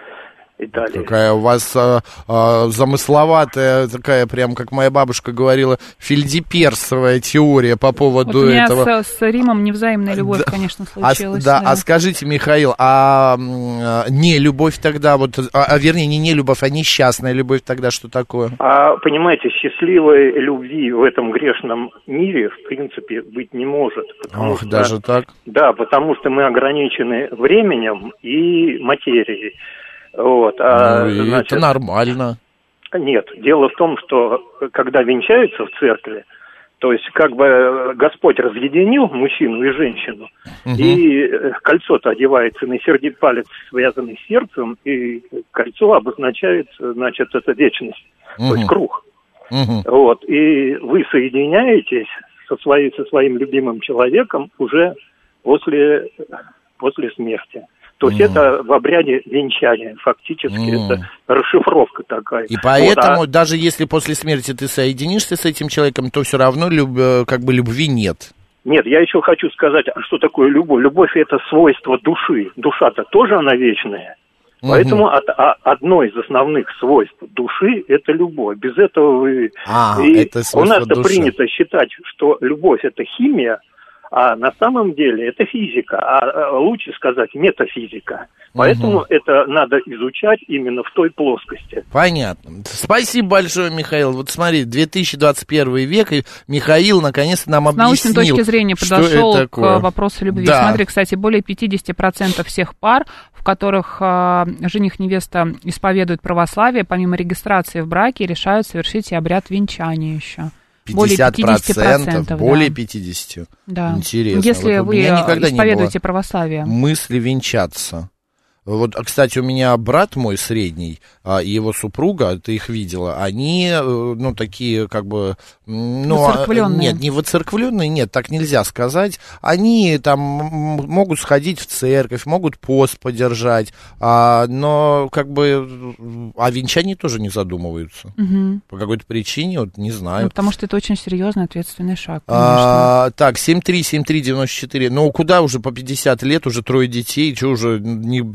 Speaker 13: Италии.
Speaker 4: Какая у вас а, а, замысловатая, такая, прям, как моя бабушка говорила, фельдеперсовая теория по поводу
Speaker 2: вот у меня
Speaker 4: этого.
Speaker 2: С, с Римом невзаимная любовь, да. конечно, случилась.
Speaker 4: А, да,
Speaker 2: да.
Speaker 4: а скажите, Михаил, а, а не любовь тогда, вот, а, а вернее, не не любовь, а несчастная любовь тогда что такое?
Speaker 13: А, понимаете, счастливой любви в этом грешном мире, в принципе, быть не может.
Speaker 4: Ох,
Speaker 13: что,
Speaker 4: даже так?
Speaker 13: Да, потому что мы ограничены временем и материей. Вот, а,
Speaker 4: ну,
Speaker 13: значит,
Speaker 4: это нормально.
Speaker 13: Нет, дело в том, что когда венчаются в церкви, то есть как бы Господь разъединил мужчину и женщину, угу. и кольцо-то одевается на средний палец, связанный с сердцем, и кольцо обозначает, значит, это вечность, угу. то есть круг. Угу. Вот, и вы соединяетесь со, своей, со своим любимым человеком уже после, после смерти. То есть mm. это в обряде венчания, фактически mm. это расшифровка такая.
Speaker 4: И поэтому,
Speaker 13: вот, а...
Speaker 4: даже если после смерти ты соединишься с этим человеком, то все равно люб... как бы любви нет.
Speaker 13: Нет, я еще хочу сказать, а что такое любовь? Любовь — это свойство души. Душа-то тоже она вечная. Mm-hmm. Поэтому от, а, одно из основных свойств души — это любовь. Без этого вы...
Speaker 4: А,
Speaker 13: и
Speaker 4: это
Speaker 13: у нас-то
Speaker 4: души.
Speaker 13: Принято считать, что любовь — это химия, а на самом деле это физика, а лучше сказать метафизика. Поэтому угу. это надо изучать именно в той плоскости.
Speaker 4: Понятно. Спасибо большое, Михаил. Вот смотри, две тысячи двадцать первый век, и Михаил наконец-то нам
Speaker 2: объяснил, с научной точки зрения подошел к вопросу любви.
Speaker 4: Да.
Speaker 2: Смотри, кстати, более пятьдесят процентов всех пар, в которых э, жених-невеста исповедуют православие, помимо регистрации в браке, решают совершить и обряд венчания еще.
Speaker 4: пятьдесят процентов, более
Speaker 2: да.
Speaker 4: пятьдесят.
Speaker 2: Да.
Speaker 4: Интересно.
Speaker 2: Если
Speaker 4: вот
Speaker 2: вы исповедуете православие.
Speaker 4: Мысли венчаться. Вот, кстати, у меня брат мой средний и его супруга, ты их видела, они, ну, такие, как бы, ну,
Speaker 2: воцерквленные.
Speaker 4: Нет, не воцерквленные, нет, так нельзя сказать. Они там могут сходить в церковь, могут пост подержать, а, но, как бы, о венчании тоже не задумываются.
Speaker 2: Угу.
Speaker 4: По какой-то причине, вот, не знаю.
Speaker 2: Ну, потому что это очень серьезный, ответственный шаг,
Speaker 4: а, так, семь три семь три девяносто четыре, ну, куда уже по пятьдесят лет, уже трое детей, что уже не...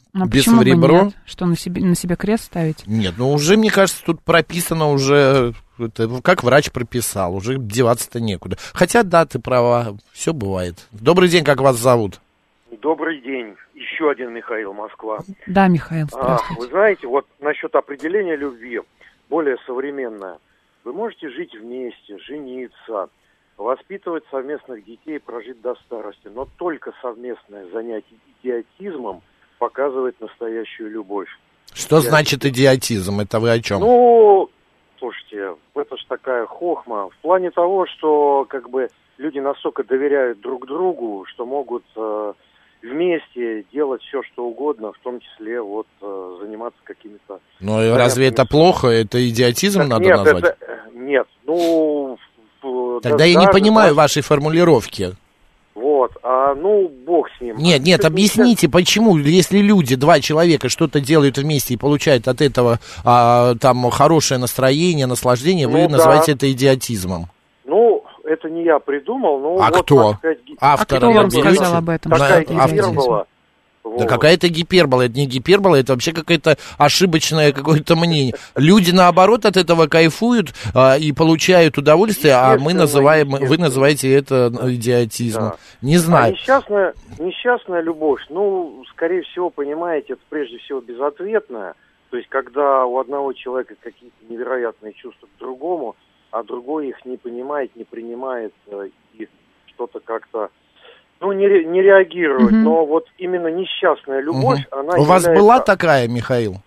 Speaker 2: А
Speaker 4: без
Speaker 2: почему
Speaker 4: в ребро.
Speaker 2: бы нет? Что, на себе, на себе крест ставить?
Speaker 4: Нет, ну уже, мне кажется, тут прописано уже, это, как врач прописал, уже деваться-то некуда. Хотя, да, ты права, все бывает. Добрый день, как вас зовут?
Speaker 14: Добрый день. Еще один Михаил, Москва.
Speaker 2: Да, Михаил,
Speaker 14: А,
Speaker 2: здравствуйте.
Speaker 14: вы знаете, вот насчет определения любви, более современное. Вы можете жить вместе, жениться, воспитывать совместных детей, прожить до старости, но только совместное занятие идиотизмом показывает настоящую любовь.
Speaker 4: Что
Speaker 14: Я...
Speaker 4: значит идиотизм? Это вы о чем?
Speaker 14: Ну, слушайте, это ж такая хохма. В плане того, что как бы люди настолько доверяют друг другу, что могут э, вместе делать все, что угодно, в том числе вот э, заниматься какими-то...
Speaker 4: Ну, и разве это плохо? Это идиотизм
Speaker 14: Так
Speaker 4: надо
Speaker 14: нет,
Speaker 4: назвать?
Speaker 14: Это... Нет, ну...
Speaker 4: Тогда я не понимаю вашей формулировки.
Speaker 14: Вот, а ну, бог с ним.
Speaker 4: Нет, нет, объясните, почему, если люди, два человека что-то делают вместе и получают от этого а, там хорошее настроение, наслаждение, вы
Speaker 14: Ну,
Speaker 4: называете
Speaker 14: да.
Speaker 4: это идиотизмом?
Speaker 14: Ну, это не я придумал, ну
Speaker 4: А
Speaker 14: вот,
Speaker 4: кто?
Speaker 14: так сказать, ги-
Speaker 4: Автор
Speaker 2: А кто вам
Speaker 4: берете?
Speaker 2: сказал об этом?
Speaker 14: Такая
Speaker 4: На- автор.
Speaker 14: гипербола.
Speaker 4: Да какая-то гипербола, это не гипербола, это вообще какое-то ошибочное какое-то мнение. Люди, наоборот, от этого кайфуют а, и получают удовольствие, а мы называем, вы называете это идиотизмом.
Speaker 14: Да.
Speaker 4: Не
Speaker 14: А
Speaker 4: знаю.
Speaker 14: несчастная, несчастная любовь, ну, скорее всего, понимаете, это прежде всего безответная. То есть, когда у одного человека какие-то невероятные чувства к другому, а другой их не понимает, не принимает э, и что-то как-то, ну, не, ре- не реагирует.
Speaker 2: Мгм.
Speaker 14: Но вот именно несчастная любовь,
Speaker 4: Мгм.
Speaker 14: она
Speaker 4: У вас
Speaker 14: является-
Speaker 4: была такая, Михаил?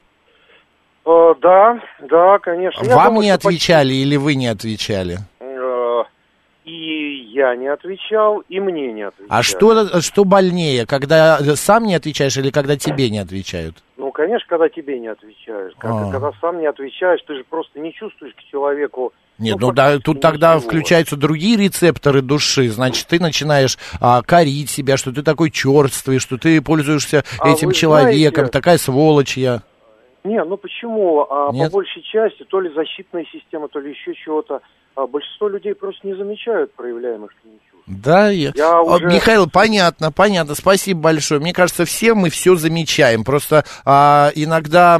Speaker 14: Э, да, да, конечно. Я
Speaker 4: Вам
Speaker 14: думаю,
Speaker 4: не
Speaker 14: что почти-
Speaker 4: отвечали или вы не отвечали?
Speaker 14: Э, И я не отвечал, и мне не отвечали.
Speaker 4: А что, что больнее, когда сам не отвечаешь или когда тебе не отвечают?
Speaker 14: Ну, конечно, когда тебе не отвечаешь. Когда,
Speaker 4: А.
Speaker 14: когда сам не отвечаешь, ты же просто не чувствуешь к человеку.
Speaker 4: Нет,
Speaker 14: ну,
Speaker 4: ну да,
Speaker 14: фактически
Speaker 4: тут тогда
Speaker 14: ничего.
Speaker 4: включаются другие рецепторы души. Значит, ты начинаешь а, корить себя, что ты такой черствый, что ты пользуешься
Speaker 14: А
Speaker 4: этим
Speaker 14: вы
Speaker 4: человеком,
Speaker 14: знаете-
Speaker 4: такая сволочь я.
Speaker 14: Не, ну почему? А
Speaker 4: Нет?
Speaker 14: по большей части, то ли защитная система, то ли еще чего-то. А большинство людей просто не замечают проявляемых к ним чувств.
Speaker 4: Да, я...
Speaker 14: Я
Speaker 4: А,
Speaker 14: уже-
Speaker 4: Михаил, понятно, понятно, спасибо большое. Мне кажется, все мы все замечаем. Просто а, иногда,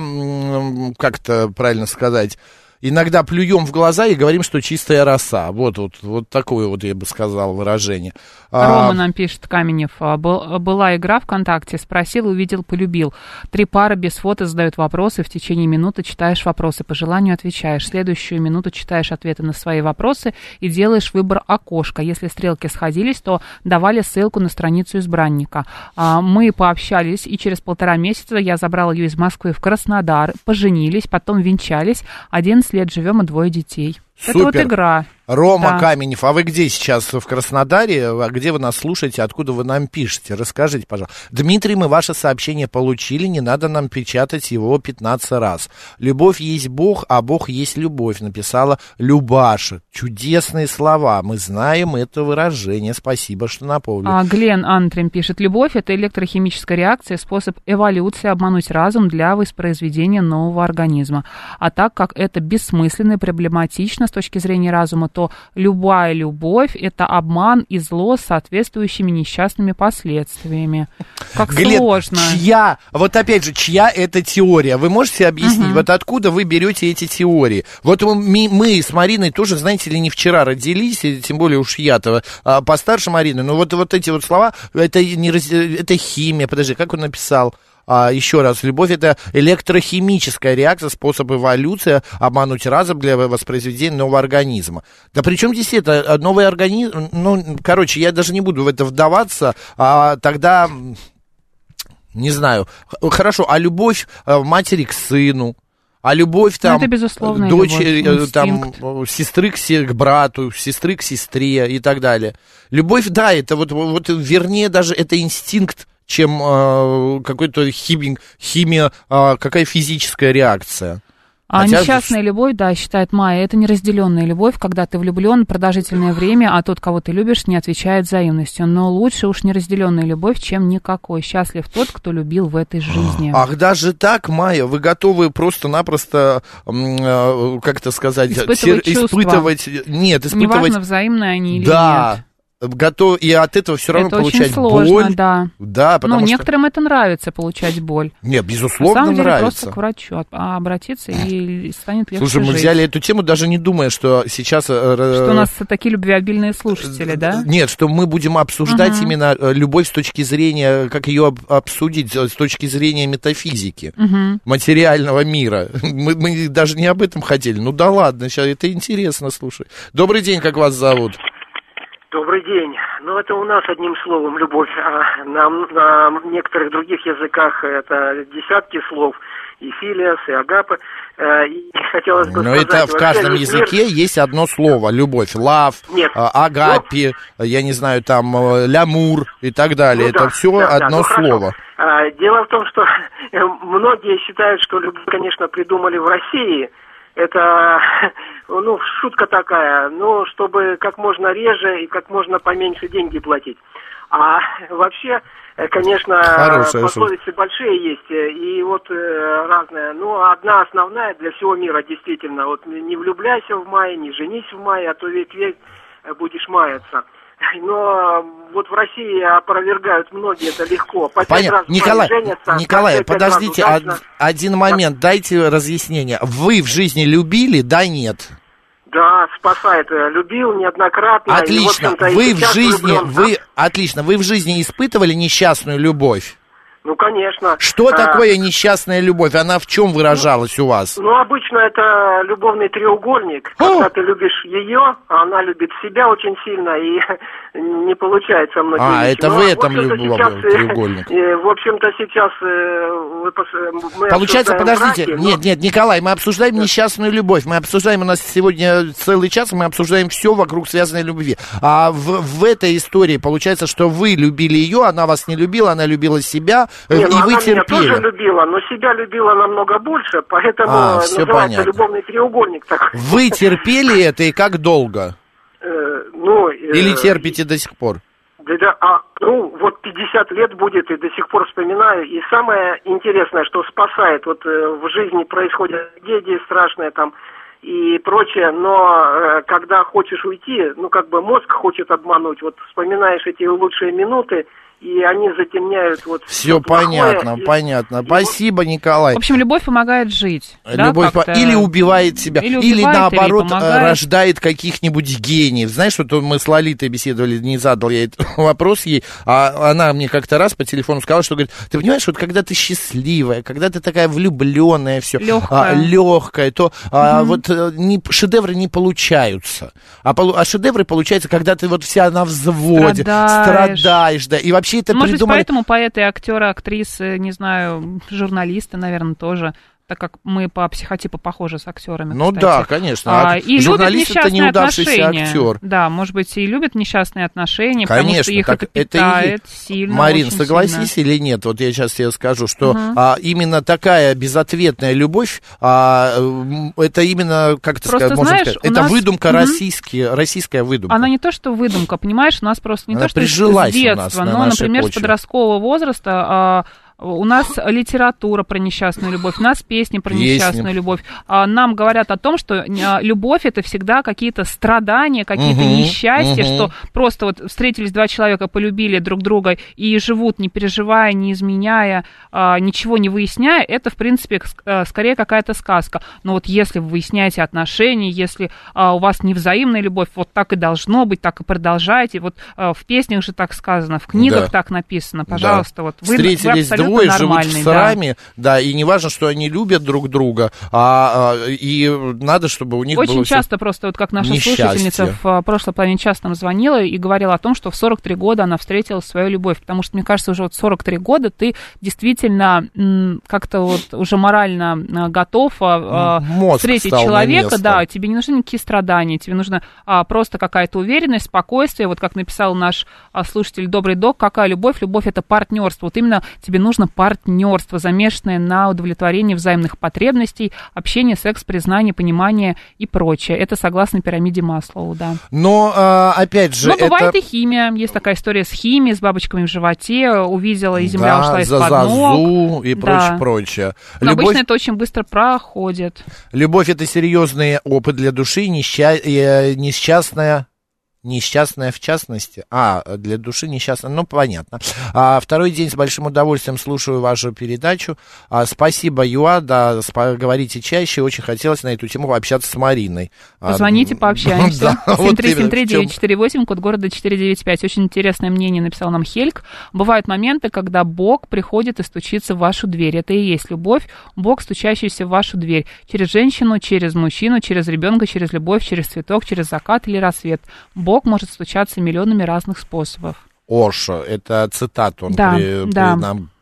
Speaker 4: м, как это правильно сказать, иногда плюем в глаза и говорим, что чистая роса. Вот, вот, вот такое вот, я бы сказал, выражение. А,
Speaker 2: Рома нам пишет, Каменев, а, был- была игра ВКонтакте, спросил, увидел, полюбил. Три пары без фото задают вопросы, в течение минуты читаешь вопросы, по желанию отвечаешь. Следующую минуту читаешь ответы на свои вопросы и делаешь выбор окошка. Если стрелки сходились, то давали ссылку на страницу избранника. А, мы пообщались, и через полтора месяца я забрал ее из Москвы в Краснодар, поженились, потом венчались, одиннадцать лет живем и двое детей. Это вот
Speaker 4: Супер.
Speaker 2: игра.
Speaker 4: Рома
Speaker 2: Да.
Speaker 4: Каменев, а вы где сейчас? В Краснодаре? А где вы нас слушаете? Откуда вы нам пишете? Расскажите, пожалуйста. Дмитрий, мы ваше сообщение получили, не надо нам печатать его пятнадцать раз. Любовь есть Бог, а Бог есть любовь, написала Любаша. Чудесные слова, мы знаем это выражение, спасибо, что напомнили.
Speaker 2: А, Глен Антрим пишет, любовь — это электрохимическая реакция, способ эволюции обмануть разум для воспроизведения нового организма. А так как это бессмысленно и проблематично с точки зрения разума, то любая любовь — это обман и зло с соответствующими несчастными последствиями. Как
Speaker 4: Глен,
Speaker 2: сложно.
Speaker 4: чья, вот опять же, чья это теория? Вы можете объяснить,
Speaker 2: Мгм.
Speaker 4: вот откуда вы берете эти теории? Вот мы, мы с Мариной тоже, знаете ли, не вчера родились, и тем более уж я-то а, постарше Марины, но вот, вот эти вот слова, это, не, раз- это химия, подожди, как он написал? А, еще раз, любовь — это электрохимическая реакция, способ эволюции обмануть разум для воспроизведения нового организма. Да при чем здесь это? Новый организм, ну, короче, я даже не буду в это вдаваться, а тогда, не знаю, х- хорошо, а любовь э, матери к сыну? А любовь там,
Speaker 2: это безусловная
Speaker 4: дочери,
Speaker 2: любовь,
Speaker 4: э, там,
Speaker 2: инстинкт.
Speaker 4: э, сестры к, се- к брату, сестры к сестре и так далее. Любовь, да, это вот, вот вернее даже это инстинкт, чем э, какой-то химия, химия э, какая физическая реакция.
Speaker 2: А
Speaker 4: Хотя-
Speaker 2: несчастная любовь, да, считает Майя, это неразделенная любовь, когда ты влюблен продолжительное время, а тот, кого ты любишь, не отвечает взаимностью. Но лучше уж неразделенная любовь, чем никакой. Счастлив тот, кто любил в этой жизни.
Speaker 4: Ах, даже так, Майя, вы готовы просто-напросто, м, э, как это сказать,
Speaker 2: Испытывать
Speaker 4: тер-
Speaker 2: чувства.
Speaker 4: испытывать, нет, испытывать...
Speaker 2: Неважно, взаимные они или
Speaker 4: да.
Speaker 2: нет.
Speaker 4: готов и от этого все равно
Speaker 2: это
Speaker 4: получать
Speaker 2: очень сложно,
Speaker 4: боль.
Speaker 2: Да.
Speaker 4: Да, потому
Speaker 2: ну,
Speaker 4: что...
Speaker 2: некоторым это нравится, получать боль.
Speaker 4: Нет, безусловно,
Speaker 2: На самом деле,
Speaker 4: нравится.
Speaker 2: просто к врачу обратиться и станет легче
Speaker 4: Слушай, мы
Speaker 2: жить.
Speaker 4: взяли эту тему, даже не думая, что сейчас...
Speaker 2: Что у нас такие любвеобильные слушатели, да?
Speaker 4: Нет, что мы будем обсуждать
Speaker 2: угу.
Speaker 4: именно любовь с точки зрения, как ее обсудить, с точки зрения метафизики,
Speaker 2: угу.
Speaker 4: материального мира. Мы, мы даже не об этом хотели. Ну да ладно, сейчас это интересно, слушай. Добрый день, как вас зовут?
Speaker 15: Добрый день. Ну, это у нас одним словом любовь, а на, на некоторых других языках это десятки слов. И филиас, и агапа. И хотелось бы
Speaker 4: Но
Speaker 15: сказать,
Speaker 4: это в каждом языке мир... есть одно слово. Любовь. Лав, агапи, ну... я не знаю, там, лямур и так далее. Ну, это да, все да, одно да, ну, слово.
Speaker 15: А, дело в том, что многие считают, что любовь, конечно, придумали в России. Это, ну, шутка такая, ну, чтобы как можно реже и как можно поменьше деньги платить. А вообще, конечно,
Speaker 4: Хорошая
Speaker 15: пословицы
Speaker 4: шутка.
Speaker 15: Большие есть, и вот э, разные. Ну, одна основная для всего мира, действительно. Вот не влюбляйся в мае, не женись в мае, а то век-век будешь маяться. Но вот в России опровергают многие это легко. По
Speaker 4: Понятно. Николай, женятся, Николай, подождите, од, один момент, да. Дайте разъяснение. Вы в жизни любили, да, нет?
Speaker 15: Да, спасает. Любил неоднократно.
Speaker 4: Отлично.
Speaker 15: И, в общем-то,
Speaker 4: вы
Speaker 15: и
Speaker 4: в жизни,
Speaker 15: влюблен,
Speaker 4: вы,
Speaker 15: да?
Speaker 4: отлично, вы в жизни испытывали несчастную любовь?
Speaker 15: Ну, конечно.
Speaker 4: Что
Speaker 15: а,
Speaker 4: такое несчастная любовь? Она в чем выражалась у вас?
Speaker 15: Ну, обычно это любовный треугольник. О! Когда ты любишь ее, а она любит себя очень сильно, и не получается многие
Speaker 4: А,
Speaker 15: вещи.
Speaker 4: это
Speaker 15: Но,
Speaker 4: в этом
Speaker 15: любовный
Speaker 4: треугольник.
Speaker 15: В общем-то, сейчас мы
Speaker 4: Получается, подождите,
Speaker 15: браки,
Speaker 4: нет,
Speaker 15: но...
Speaker 4: нет, Николай, мы обсуждаем да. несчастную любовь. Мы обсуждаем, у нас сегодня целый час, мы обсуждаем все вокруг связанной любви. А в, в этой истории получается, что вы любили ее, она вас не любила, она любила себя,
Speaker 15: Не,
Speaker 4: и
Speaker 15: ну
Speaker 4: вы
Speaker 15: она
Speaker 4: терпели.
Speaker 15: Меня тоже любила, но себя любила намного больше, поэтому
Speaker 4: а,
Speaker 15: называется
Speaker 4: понятно.
Speaker 15: любовный треугольник. Так.
Speaker 4: Вы терпели это и как долго?
Speaker 15: Э, ну, э,
Speaker 4: Или терпите до сих пор?
Speaker 15: Да, да, а, ну, вот пятьдесят лет будет, и до сих пор вспоминаю. И самое интересное, что спасает, вот э, в жизни происходят трагедии страшные там и прочее, но э, когда хочешь уйти, ну, как бы мозг хочет обмануть, вот вспоминаешь эти лучшие минуты, и они затемняют вот
Speaker 4: все понятно,
Speaker 15: и,
Speaker 4: понятно.
Speaker 15: И
Speaker 4: Спасибо, Николай.
Speaker 2: В общем, любовь помогает жить.
Speaker 4: Любовь
Speaker 2: да,
Speaker 4: по... или убивает себя,
Speaker 2: или,
Speaker 4: или
Speaker 2: убивает,
Speaker 4: наоборот
Speaker 2: или
Speaker 4: рождает каких-нибудь гениев. Знаешь, вот мы с Лолитой беседовали, не задал я этот вопрос ей, а она мне как-то раз по телефону сказала, что говорит, ты понимаешь, вот когда ты счастливая, когда ты такая влюбленная, все
Speaker 2: легкая,
Speaker 4: а, легкая то угу. а, вот не, шедевры не получаются, а, а шедевры получаются, когда ты вот вся на взводе,
Speaker 2: страдаешь,
Speaker 4: страдаешь да, и вообще это
Speaker 2: Может
Speaker 4: придумали...
Speaker 2: быть, поэтому поэты, актеры, актрисы, не знаю, журналисты, наверное, тоже, так как мы по психотипу похожи с актерами.
Speaker 4: Ну
Speaker 2: кстати.
Speaker 4: да, конечно.
Speaker 2: А, и
Speaker 4: журналист это неудавшийся
Speaker 2: отношения.
Speaker 4: актер.
Speaker 2: Да, может быть, и любят несчастные отношения,
Speaker 4: конечно,
Speaker 2: потому что их
Speaker 4: так
Speaker 2: это питает
Speaker 4: это и...
Speaker 2: сильно.
Speaker 4: Марин, согласись
Speaker 2: сильно.
Speaker 4: или нет? Вот я сейчас тебе скажу, что
Speaker 2: угу.
Speaker 4: а, именно такая безответная любовь, а, это именно, как это сказать, можно
Speaker 2: знаешь,
Speaker 4: сказать, это
Speaker 2: нас...
Speaker 4: выдумка
Speaker 2: угу.
Speaker 4: российская, российская выдумка.
Speaker 2: Она не то, что выдумка, понимаешь, у нас просто не
Speaker 4: Она
Speaker 2: то, что с детства,
Speaker 4: на
Speaker 2: но, например,
Speaker 4: почве.
Speaker 2: с подросткового возраста... А, у нас литература про несчастную любовь, у нас песни про
Speaker 4: Песни.
Speaker 2: несчастную любовь. Нам говорят о том, что любовь — это всегда какие-то страдания, какие-то
Speaker 4: угу,
Speaker 2: несчастья,
Speaker 4: угу.
Speaker 2: что просто вот встретились два человека, полюбили друг друга и живут, не переживая, не изменяя, ничего не выясняя. Это, в принципе, скорее какая-то сказка. Но вот если вы выясняете отношения, если у вас невзаимная любовь, вот так и должно быть, так и продолжайте. Вот в песнях же так сказано, в книгах
Speaker 4: да.
Speaker 2: так написано. Пожалуйста,
Speaker 4: да.
Speaker 2: вот вы,
Speaker 4: Встретились
Speaker 2: вы
Speaker 4: двое, живут в
Speaker 2: да.
Speaker 4: сраме, да, и не важно, что они любят друг друга, а, а и надо, чтобы у них
Speaker 2: очень
Speaker 4: было
Speaker 2: часто просто, вот как наша
Speaker 4: несчастье.
Speaker 2: слушательница в прошлой половине часа нам звонила и говорила о том, что в сорок три года она встретила свою любовь, потому что, мне кажется, уже вот сорок три года ты действительно м, как-то вот уже морально готов а, встретить человека, да, тебе не нужны никакие страдания, тебе нужно а, просто какая-то уверенность, спокойствие, вот как написал наш а, слушатель Добрый Док, какая любовь? Любовь — это партнерство, вот именно тебе нужно партнерство, замешанное на удовлетворении взаимных потребностей, общение, секс, признание, понимание и прочее. Это согласно пирамиде Маслоу, да.
Speaker 4: Но, а, опять же,
Speaker 2: Но
Speaker 4: это...
Speaker 2: бывает и химия. Есть такая история с химией, с бабочками в животе, увидела, и земля
Speaker 4: да,
Speaker 2: ушла из-под
Speaker 4: ног.
Speaker 2: да.
Speaker 4: И прочее, прочее.
Speaker 2: Но
Speaker 4: Любовь...
Speaker 2: обычно это очень быстро проходит.
Speaker 4: Любовь — это серьезный опыт для души, несча... несчастная... Несчастная в частности. А, для души несчастная. Ну, понятно. А, второй день с большим удовольствием слушаю вашу передачу. А, спасибо, Юа, да, спа- говорите чаще. Очень хотелось на эту тему пообщаться с Мариной.
Speaker 2: Позвоните, пообщаемся.
Speaker 4: Да,
Speaker 2: семь три семь три
Speaker 4: вот именно,
Speaker 2: девять четыре восемь, код города четыре девять пять. Очень интересное мнение написал нам Хельг. Бывают моменты, когда Бог приходит и стучится в вашу дверь. Это и есть любовь. Бог, стучащийся в вашу дверь. Через женщину, через мужчину, через ребенка, через любовь, через цветок, через закат или рассвет. Бог может стучаться миллионами разных способов.
Speaker 4: Оша, это цитату он
Speaker 2: да,
Speaker 4: при,
Speaker 2: да.
Speaker 4: при нам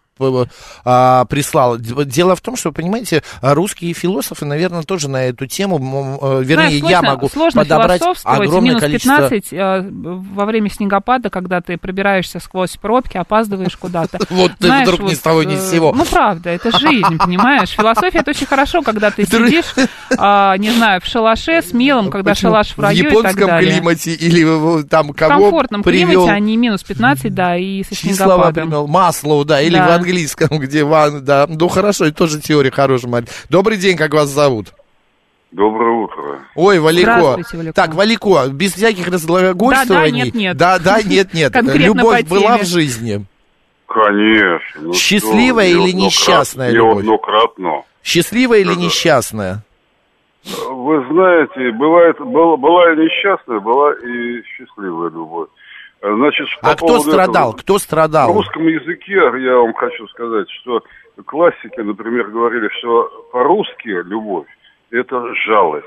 Speaker 4: а, прислал. Дело в том, что, понимаете, русские философы, наверное, тоже на эту тему, вернее,
Speaker 2: Знаешь,
Speaker 4: я
Speaker 2: сложно,
Speaker 4: могу
Speaker 2: сложно
Speaker 4: подобрать огромное
Speaker 2: минус
Speaker 4: количество...
Speaker 2: пятнадцать во время снегопада, когда ты пробираешься сквозь пробки, опаздываешь куда-то.
Speaker 4: Вот ты вдруг ни с того ни с сего.
Speaker 2: Ну, правда, это жизнь, понимаешь? Философия — это очень хорошо, когда ты сидишь, не знаю, в шалаше с мелом, когда шалаш в раю и так далее.
Speaker 4: В японском климате или там кого
Speaker 2: В комфортном
Speaker 4: привел...
Speaker 2: климате, а не минус пятнадцать, да, и со снегопадом.
Speaker 4: Маслоу, да, или в английском, где ван, да. Ну, хорошо, это тоже теория хорошая, Мария. Добрый день, как вас зовут?
Speaker 16: Доброе утро.
Speaker 4: Ой, Валико.
Speaker 2: Валико.
Speaker 4: Так, Валико, без всяких разглагольствований.
Speaker 2: Да, да, нет, нет.
Speaker 4: Да, да, нет, нет. Любовь была в жизни?
Speaker 16: Конечно. Ну,
Speaker 4: счастливая или несчастная любовь?
Speaker 16: Неоднократно.
Speaker 4: Счастливая или несчастная?
Speaker 16: Вы знаете, бывает, была, была и несчастная, была и счастливая любовь. Значит,
Speaker 4: а кто страдал?
Speaker 16: Этого,
Speaker 4: кто страдал?
Speaker 16: В русском языке, я вам хочу сказать, что классики, например, говорили, что по-русски любовь – это жалость.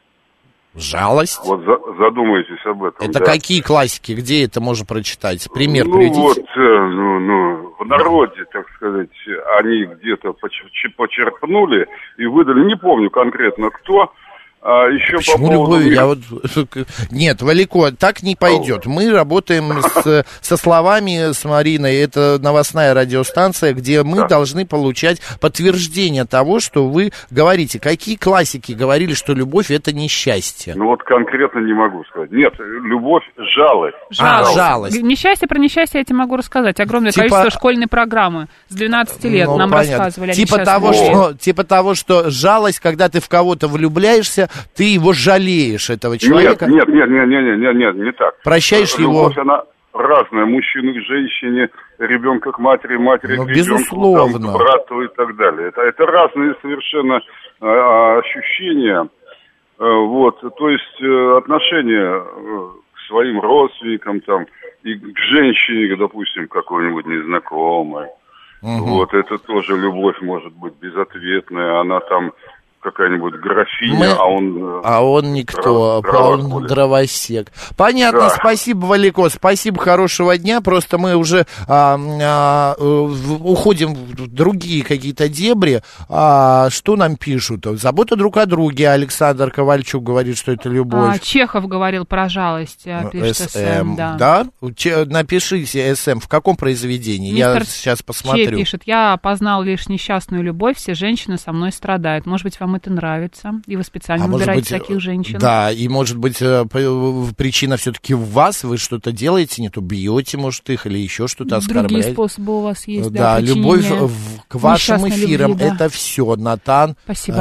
Speaker 4: Жалость?
Speaker 16: Вот за, задумайтесь об этом.
Speaker 4: Это
Speaker 16: да.
Speaker 4: какие классики? Где это можно прочитать? Пример
Speaker 16: ну,
Speaker 4: приведите.
Speaker 16: Вот, ну, ну, в народе, так сказать, они где-то почерпнули и выдали, не помню конкретно кто. А еще
Speaker 4: Почему
Speaker 16: по поводу...
Speaker 4: любовь? Я вот... Нет, Валико, так не пойдет. Мы работаем с, со словами с Мариной. Это новостная радиостанция, где мы да. должны получать подтверждение того, что вы говорите. Какие классики говорили, что любовь — это несчастье?
Speaker 16: Ну вот конкретно не могу сказать. Нет, любовь — жалость.
Speaker 2: Жалость.
Speaker 4: А, жалость.
Speaker 2: Несчастье, про несчастье я тебе могу рассказать. Огромное типа... количество школьной программы с двенадцати лет ну, нам понятно. рассказывали.
Speaker 4: Типа того, что, типа того, что жалость, когда ты в кого-то влюбляешься, ты его жалеешь, этого человека?
Speaker 16: Нет, нет, нет, нет, нет, нет, нет, не так.
Speaker 4: Прощаешь
Speaker 16: Любовь,
Speaker 4: его?
Speaker 16: она разная. Мужчина к женщине, ребенка к матери, матери
Speaker 4: ну,
Speaker 16: к ребенку,
Speaker 4: безусловно.
Speaker 16: там, к брату и так далее. Это, это разные совершенно а, ощущения. А, вот, то есть а, отношения к своим родственникам, там, и к женщине, допустим, какой-нибудь незнакомой. Угу. Вот, это тоже любовь может быть безответная. Она там какая-нибудь графиня, Мы... а он...
Speaker 4: А он никто, дрова, а он дровосек. Понятно, да. Спасибо, Валико, спасибо, хорошего дня. Просто мы уже а, а, уходим в другие какие-то дебри. А, что нам пишут? Забота друг о друге. Александр Ковальчук говорит, что это любовь.
Speaker 2: А, Чехов говорил про жалость, пишет СМ, да.
Speaker 4: Да? Че, напишите СМ, в каком произведении? Мистер Я сейчас посмотрю.
Speaker 2: Че пишет, я познал лишь несчастную любовь, все женщины со мной страдают. Может быть, вам это нравится, и вы специально а выбираете быть, таких женщин.
Speaker 4: Да, и может быть причина все-таки в вас, вы что-то делаете, не то бьете, может, их, или еще что-то оскорбляете.
Speaker 2: Другие способы у вас есть,
Speaker 4: да. Да, любовь в, к вашим эфирам, любви, да. Это все. Натан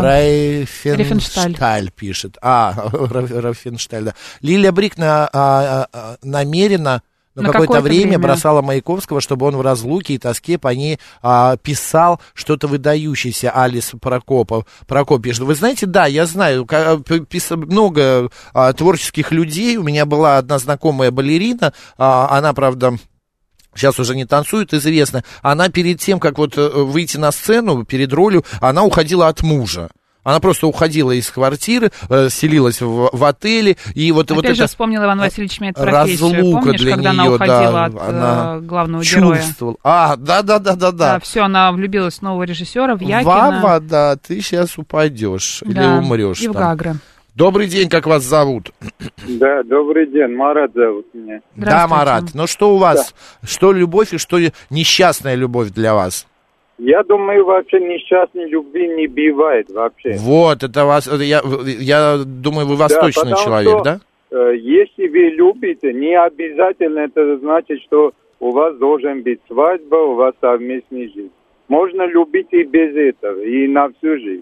Speaker 4: Райфеншталь пишет. А, Райфеншталь, да. Лилия Брик на, а, а, намеренно Но на какое-то, какое-то время, время бросала Маяковского, чтобы он в разлуке и тоске по ней а, писал что-то выдающееся. Алис Прокопов, Прокоп пишет. Вы знаете, да, я знаю, пис... много а, творческих людей. У меня была одна знакомая балерина, а, она, правда... Сейчас уже не танцует, известно. Она перед тем, как вот выйти на сцену, перед ролью, она уходила от мужа. Она просто уходила из квартиры, э, селилась в, в отеле, и вот,
Speaker 2: Опять
Speaker 4: вот
Speaker 2: же
Speaker 4: это...
Speaker 2: вспомнил Иван Васильевич меняет профессию.
Speaker 4: Разлука
Speaker 2: Помнишь,
Speaker 4: для
Speaker 2: когда
Speaker 4: нее,
Speaker 2: она уходила
Speaker 4: да,
Speaker 2: от
Speaker 4: она
Speaker 2: э, главного
Speaker 4: чувствовала.
Speaker 2: героя?
Speaker 4: А, да-да-да-да-да.
Speaker 2: Да, все, она влюбилась в нового режиссера, в Якина.
Speaker 4: Вава, да, ты сейчас упадешь
Speaker 2: да,
Speaker 4: или умрешь.
Speaker 2: И в
Speaker 4: там.
Speaker 2: Гагры.
Speaker 4: Добрый день, как вас зовут?
Speaker 17: Да, добрый день, Марат зовут меня.
Speaker 4: Да, Марат, ну что у вас, да. Что любовь и что несчастная любовь для вас?
Speaker 17: Я думаю, вообще несчастной любви не бывает вообще.
Speaker 4: Вот, это вас, я, я думаю, вы восточный да, человек, что,
Speaker 17: да? Э, если вы любите, не обязательно это значит, что у вас должен быть свадьба, у вас совместная жизнь. Можно любить и без этого, и на всю жизнь.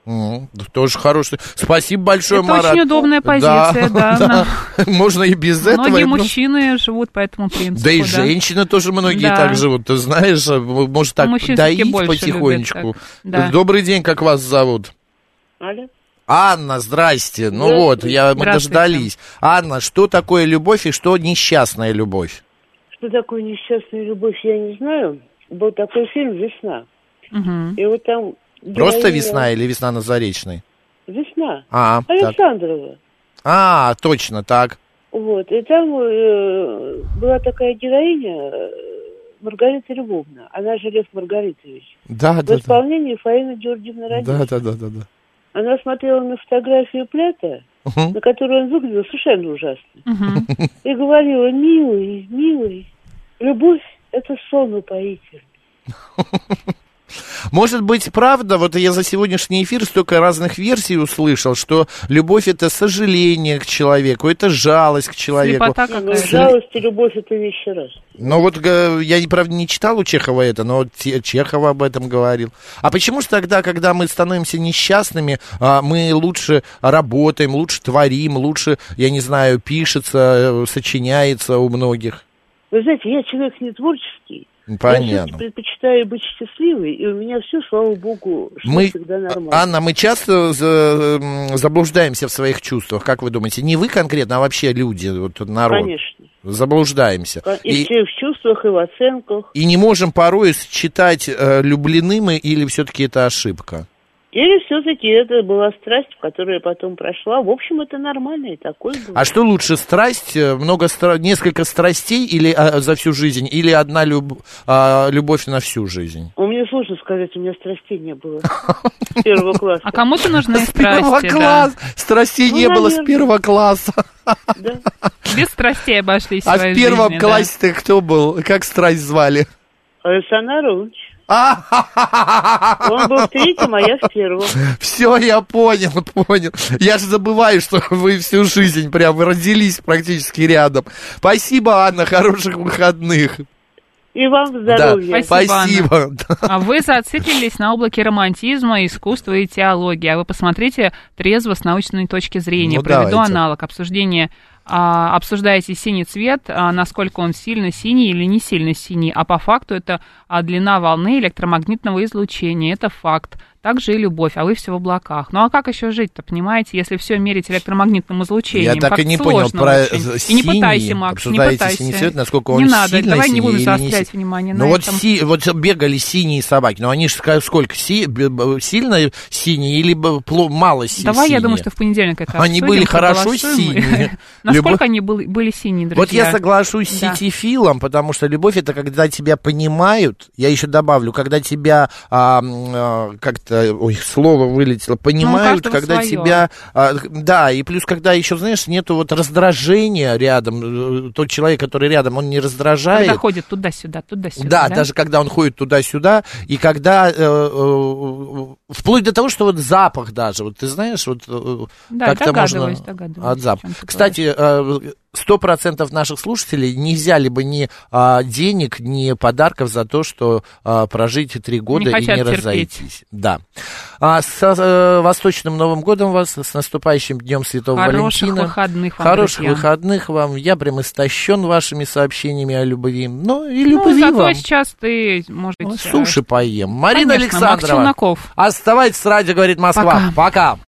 Speaker 4: Mm, тоже хороший. Спасибо большое,
Speaker 2: это
Speaker 4: Марат.
Speaker 2: Это очень удобная позиция, да.
Speaker 4: да, да. Можно и без
Speaker 2: многие
Speaker 4: этого.
Speaker 2: Многие мужчины живут по этому принципу.
Speaker 4: Да и
Speaker 2: да.
Speaker 4: женщины тоже многие
Speaker 2: да.
Speaker 4: так живут. Ты знаешь, может так доить потихонечку. Да. Добрый день, как вас зовут?
Speaker 18: Алло.
Speaker 4: Анна, здрасте. Ну вот, я, мы дождались. Анна, что такое любовь и что несчастная любовь?
Speaker 18: Что такое несчастная любовь, я не знаю. Был такой фильм «Весна».
Speaker 2: Угу.
Speaker 18: И вот там...
Speaker 4: Просто
Speaker 18: героиня...
Speaker 4: «Весна» или «Весна на Заречной»?
Speaker 18: «Весна».
Speaker 4: А,
Speaker 18: Александрова.
Speaker 4: Так. А, точно, так.
Speaker 18: Вот, и там э, была такая героиня Маргарита Львовна. Она же Лев Маргаритович.
Speaker 4: Да,
Speaker 18: в
Speaker 4: да.
Speaker 18: В исполнении да. Фаины Георгиевны Радищевой.
Speaker 4: Да, да, да, да, да.
Speaker 18: Она смотрела на фотографию Плета, uh-huh. на которую он выглядел совершенно ужасно. Uh-huh. И говорила: милый, милый, любовь — это сон упоительный.
Speaker 4: Может быть, правда, вот я за сегодняшний эфир столько разных версий услышал, что любовь — это сожаление к человеку, это жалость к человеку.
Speaker 18: Ну, жалость и любовь — это вещи разные.
Speaker 4: Ну вот я, правда, не читал у Чехова это, но Чехов об этом говорил. А почему же тогда, когда мы становимся несчастными, мы лучше работаем, лучше творим, лучше, я не знаю, пишется, сочиняется у многих?
Speaker 18: Вы знаете, я человек не творческий.
Speaker 4: Понятно.
Speaker 18: Я предпочитаю быть счастливой, и у меня все, слава богу, что
Speaker 4: мы,
Speaker 18: всегда нормально.
Speaker 4: Анна, мы часто за, заблуждаемся в своих чувствах, как вы думаете? Не вы конкретно, а вообще люди, вот, народ?
Speaker 18: Конечно.
Speaker 4: Заблуждаемся.
Speaker 18: И, и в чувствах, и в оценках.
Speaker 4: И не можем порой считать, э, люблены мы или все-таки это ошибка?
Speaker 18: Или все-таки это была страсть, которая потом прошла. В общем, это нормально, и такое было.
Speaker 4: А что лучше, страсть, много стра... несколько страстей или а, за всю жизнь, или одна люб... а, любовь на всю жизнь?
Speaker 18: У меня сложно сказать, у меня страстей не было с первого класса.
Speaker 2: А кому-то нужны страсти, да.
Speaker 4: С первого класса. Страстей не было с первого класса.
Speaker 2: Без страстей обошлись в
Speaker 4: своей
Speaker 2: жизни.
Speaker 4: А в первом классе-то кто был? Как страсть звали?
Speaker 18: Александр Аронович. Он был в третьем, а я в первом.
Speaker 4: Все, я понял, понял. Я же забываю, что вы всю жизнь прям родились практически рядом. Спасибо, Анна, хороших выходных.
Speaker 18: И вам здоровья.
Speaker 2: Да, спасибо. спасибо. А вы зациклились на облаке романтизма, искусства и теологии. А вы посмотрите трезво с научной точки зрения. Ну, Проведу давайте. аналог обсуждения. А, обсуждаете синий цвет, а, насколько он сильно синий или не сильно синий, а по факту это а, длина волны электромагнитного излучения, это факт. Также и любовь, а вы все в облаках. Ну а как еще жить-то, понимаете, если все мерить электромагнитным излучением?
Speaker 4: Я так
Speaker 2: как
Speaker 4: и не понял про
Speaker 2: очень.
Speaker 4: синий.
Speaker 2: И не пытайся, Макс, не пытайся.
Speaker 4: Синий цвет, насколько он
Speaker 2: не надо,
Speaker 4: сильно
Speaker 2: давай не буду
Speaker 4: синий,
Speaker 2: заострять
Speaker 4: не...
Speaker 2: внимание
Speaker 4: ну,
Speaker 2: на
Speaker 4: вот
Speaker 2: этом.
Speaker 4: Си... вот бегали синие собаки, но они же сколько, си... сильно синие или мало синие?
Speaker 2: Давай, я думаю, что в понедельник это
Speaker 4: Они
Speaker 2: обсудим,
Speaker 4: были хорошо синие.
Speaker 2: Насколько они были синие, друзья?
Speaker 4: Вот я соглашусь с ситифилом, потому что любовь — это когда тебя понимают, я еще добавлю, когда тебя как-то, ой, слово вылетело, понимают, ну, когда свое. тебя, а, да, и плюс, когда еще, знаешь, нету вот раздражения рядом, тот человек, который рядом, он не раздражает.
Speaker 2: Когда ходит туда-сюда, туда-сюда.
Speaker 4: Да,
Speaker 2: да,
Speaker 4: даже когда он ходит туда-сюда, и когда, э, э, вплоть до того, что вот запах даже, вот ты знаешь, вот
Speaker 2: да,
Speaker 4: как-то можно
Speaker 2: догадываюсь,
Speaker 4: от запаха. Кстати, сто процентов наших слушателей не взяли бы ни а, денег, ни подарков за то, что а, прожить три года
Speaker 2: не
Speaker 4: и не разойтись. Да. А с а, Восточным Новым годом вас, с наступающим Днем Святого
Speaker 2: Хороших
Speaker 4: Валентина.
Speaker 2: Выходных вам,
Speaker 4: Хороших
Speaker 2: друзья.
Speaker 4: выходных вам. Я прям истощен вашими сообщениями о любви. Ну, и любви
Speaker 2: ну, зато
Speaker 4: вам.
Speaker 2: сейчас ты, может быть...
Speaker 4: Ну, суши поем. Марина
Speaker 2: Конечно,
Speaker 4: Александрова. Оставайтесь с радио, говорит Москва.
Speaker 2: Пока.
Speaker 4: Пока.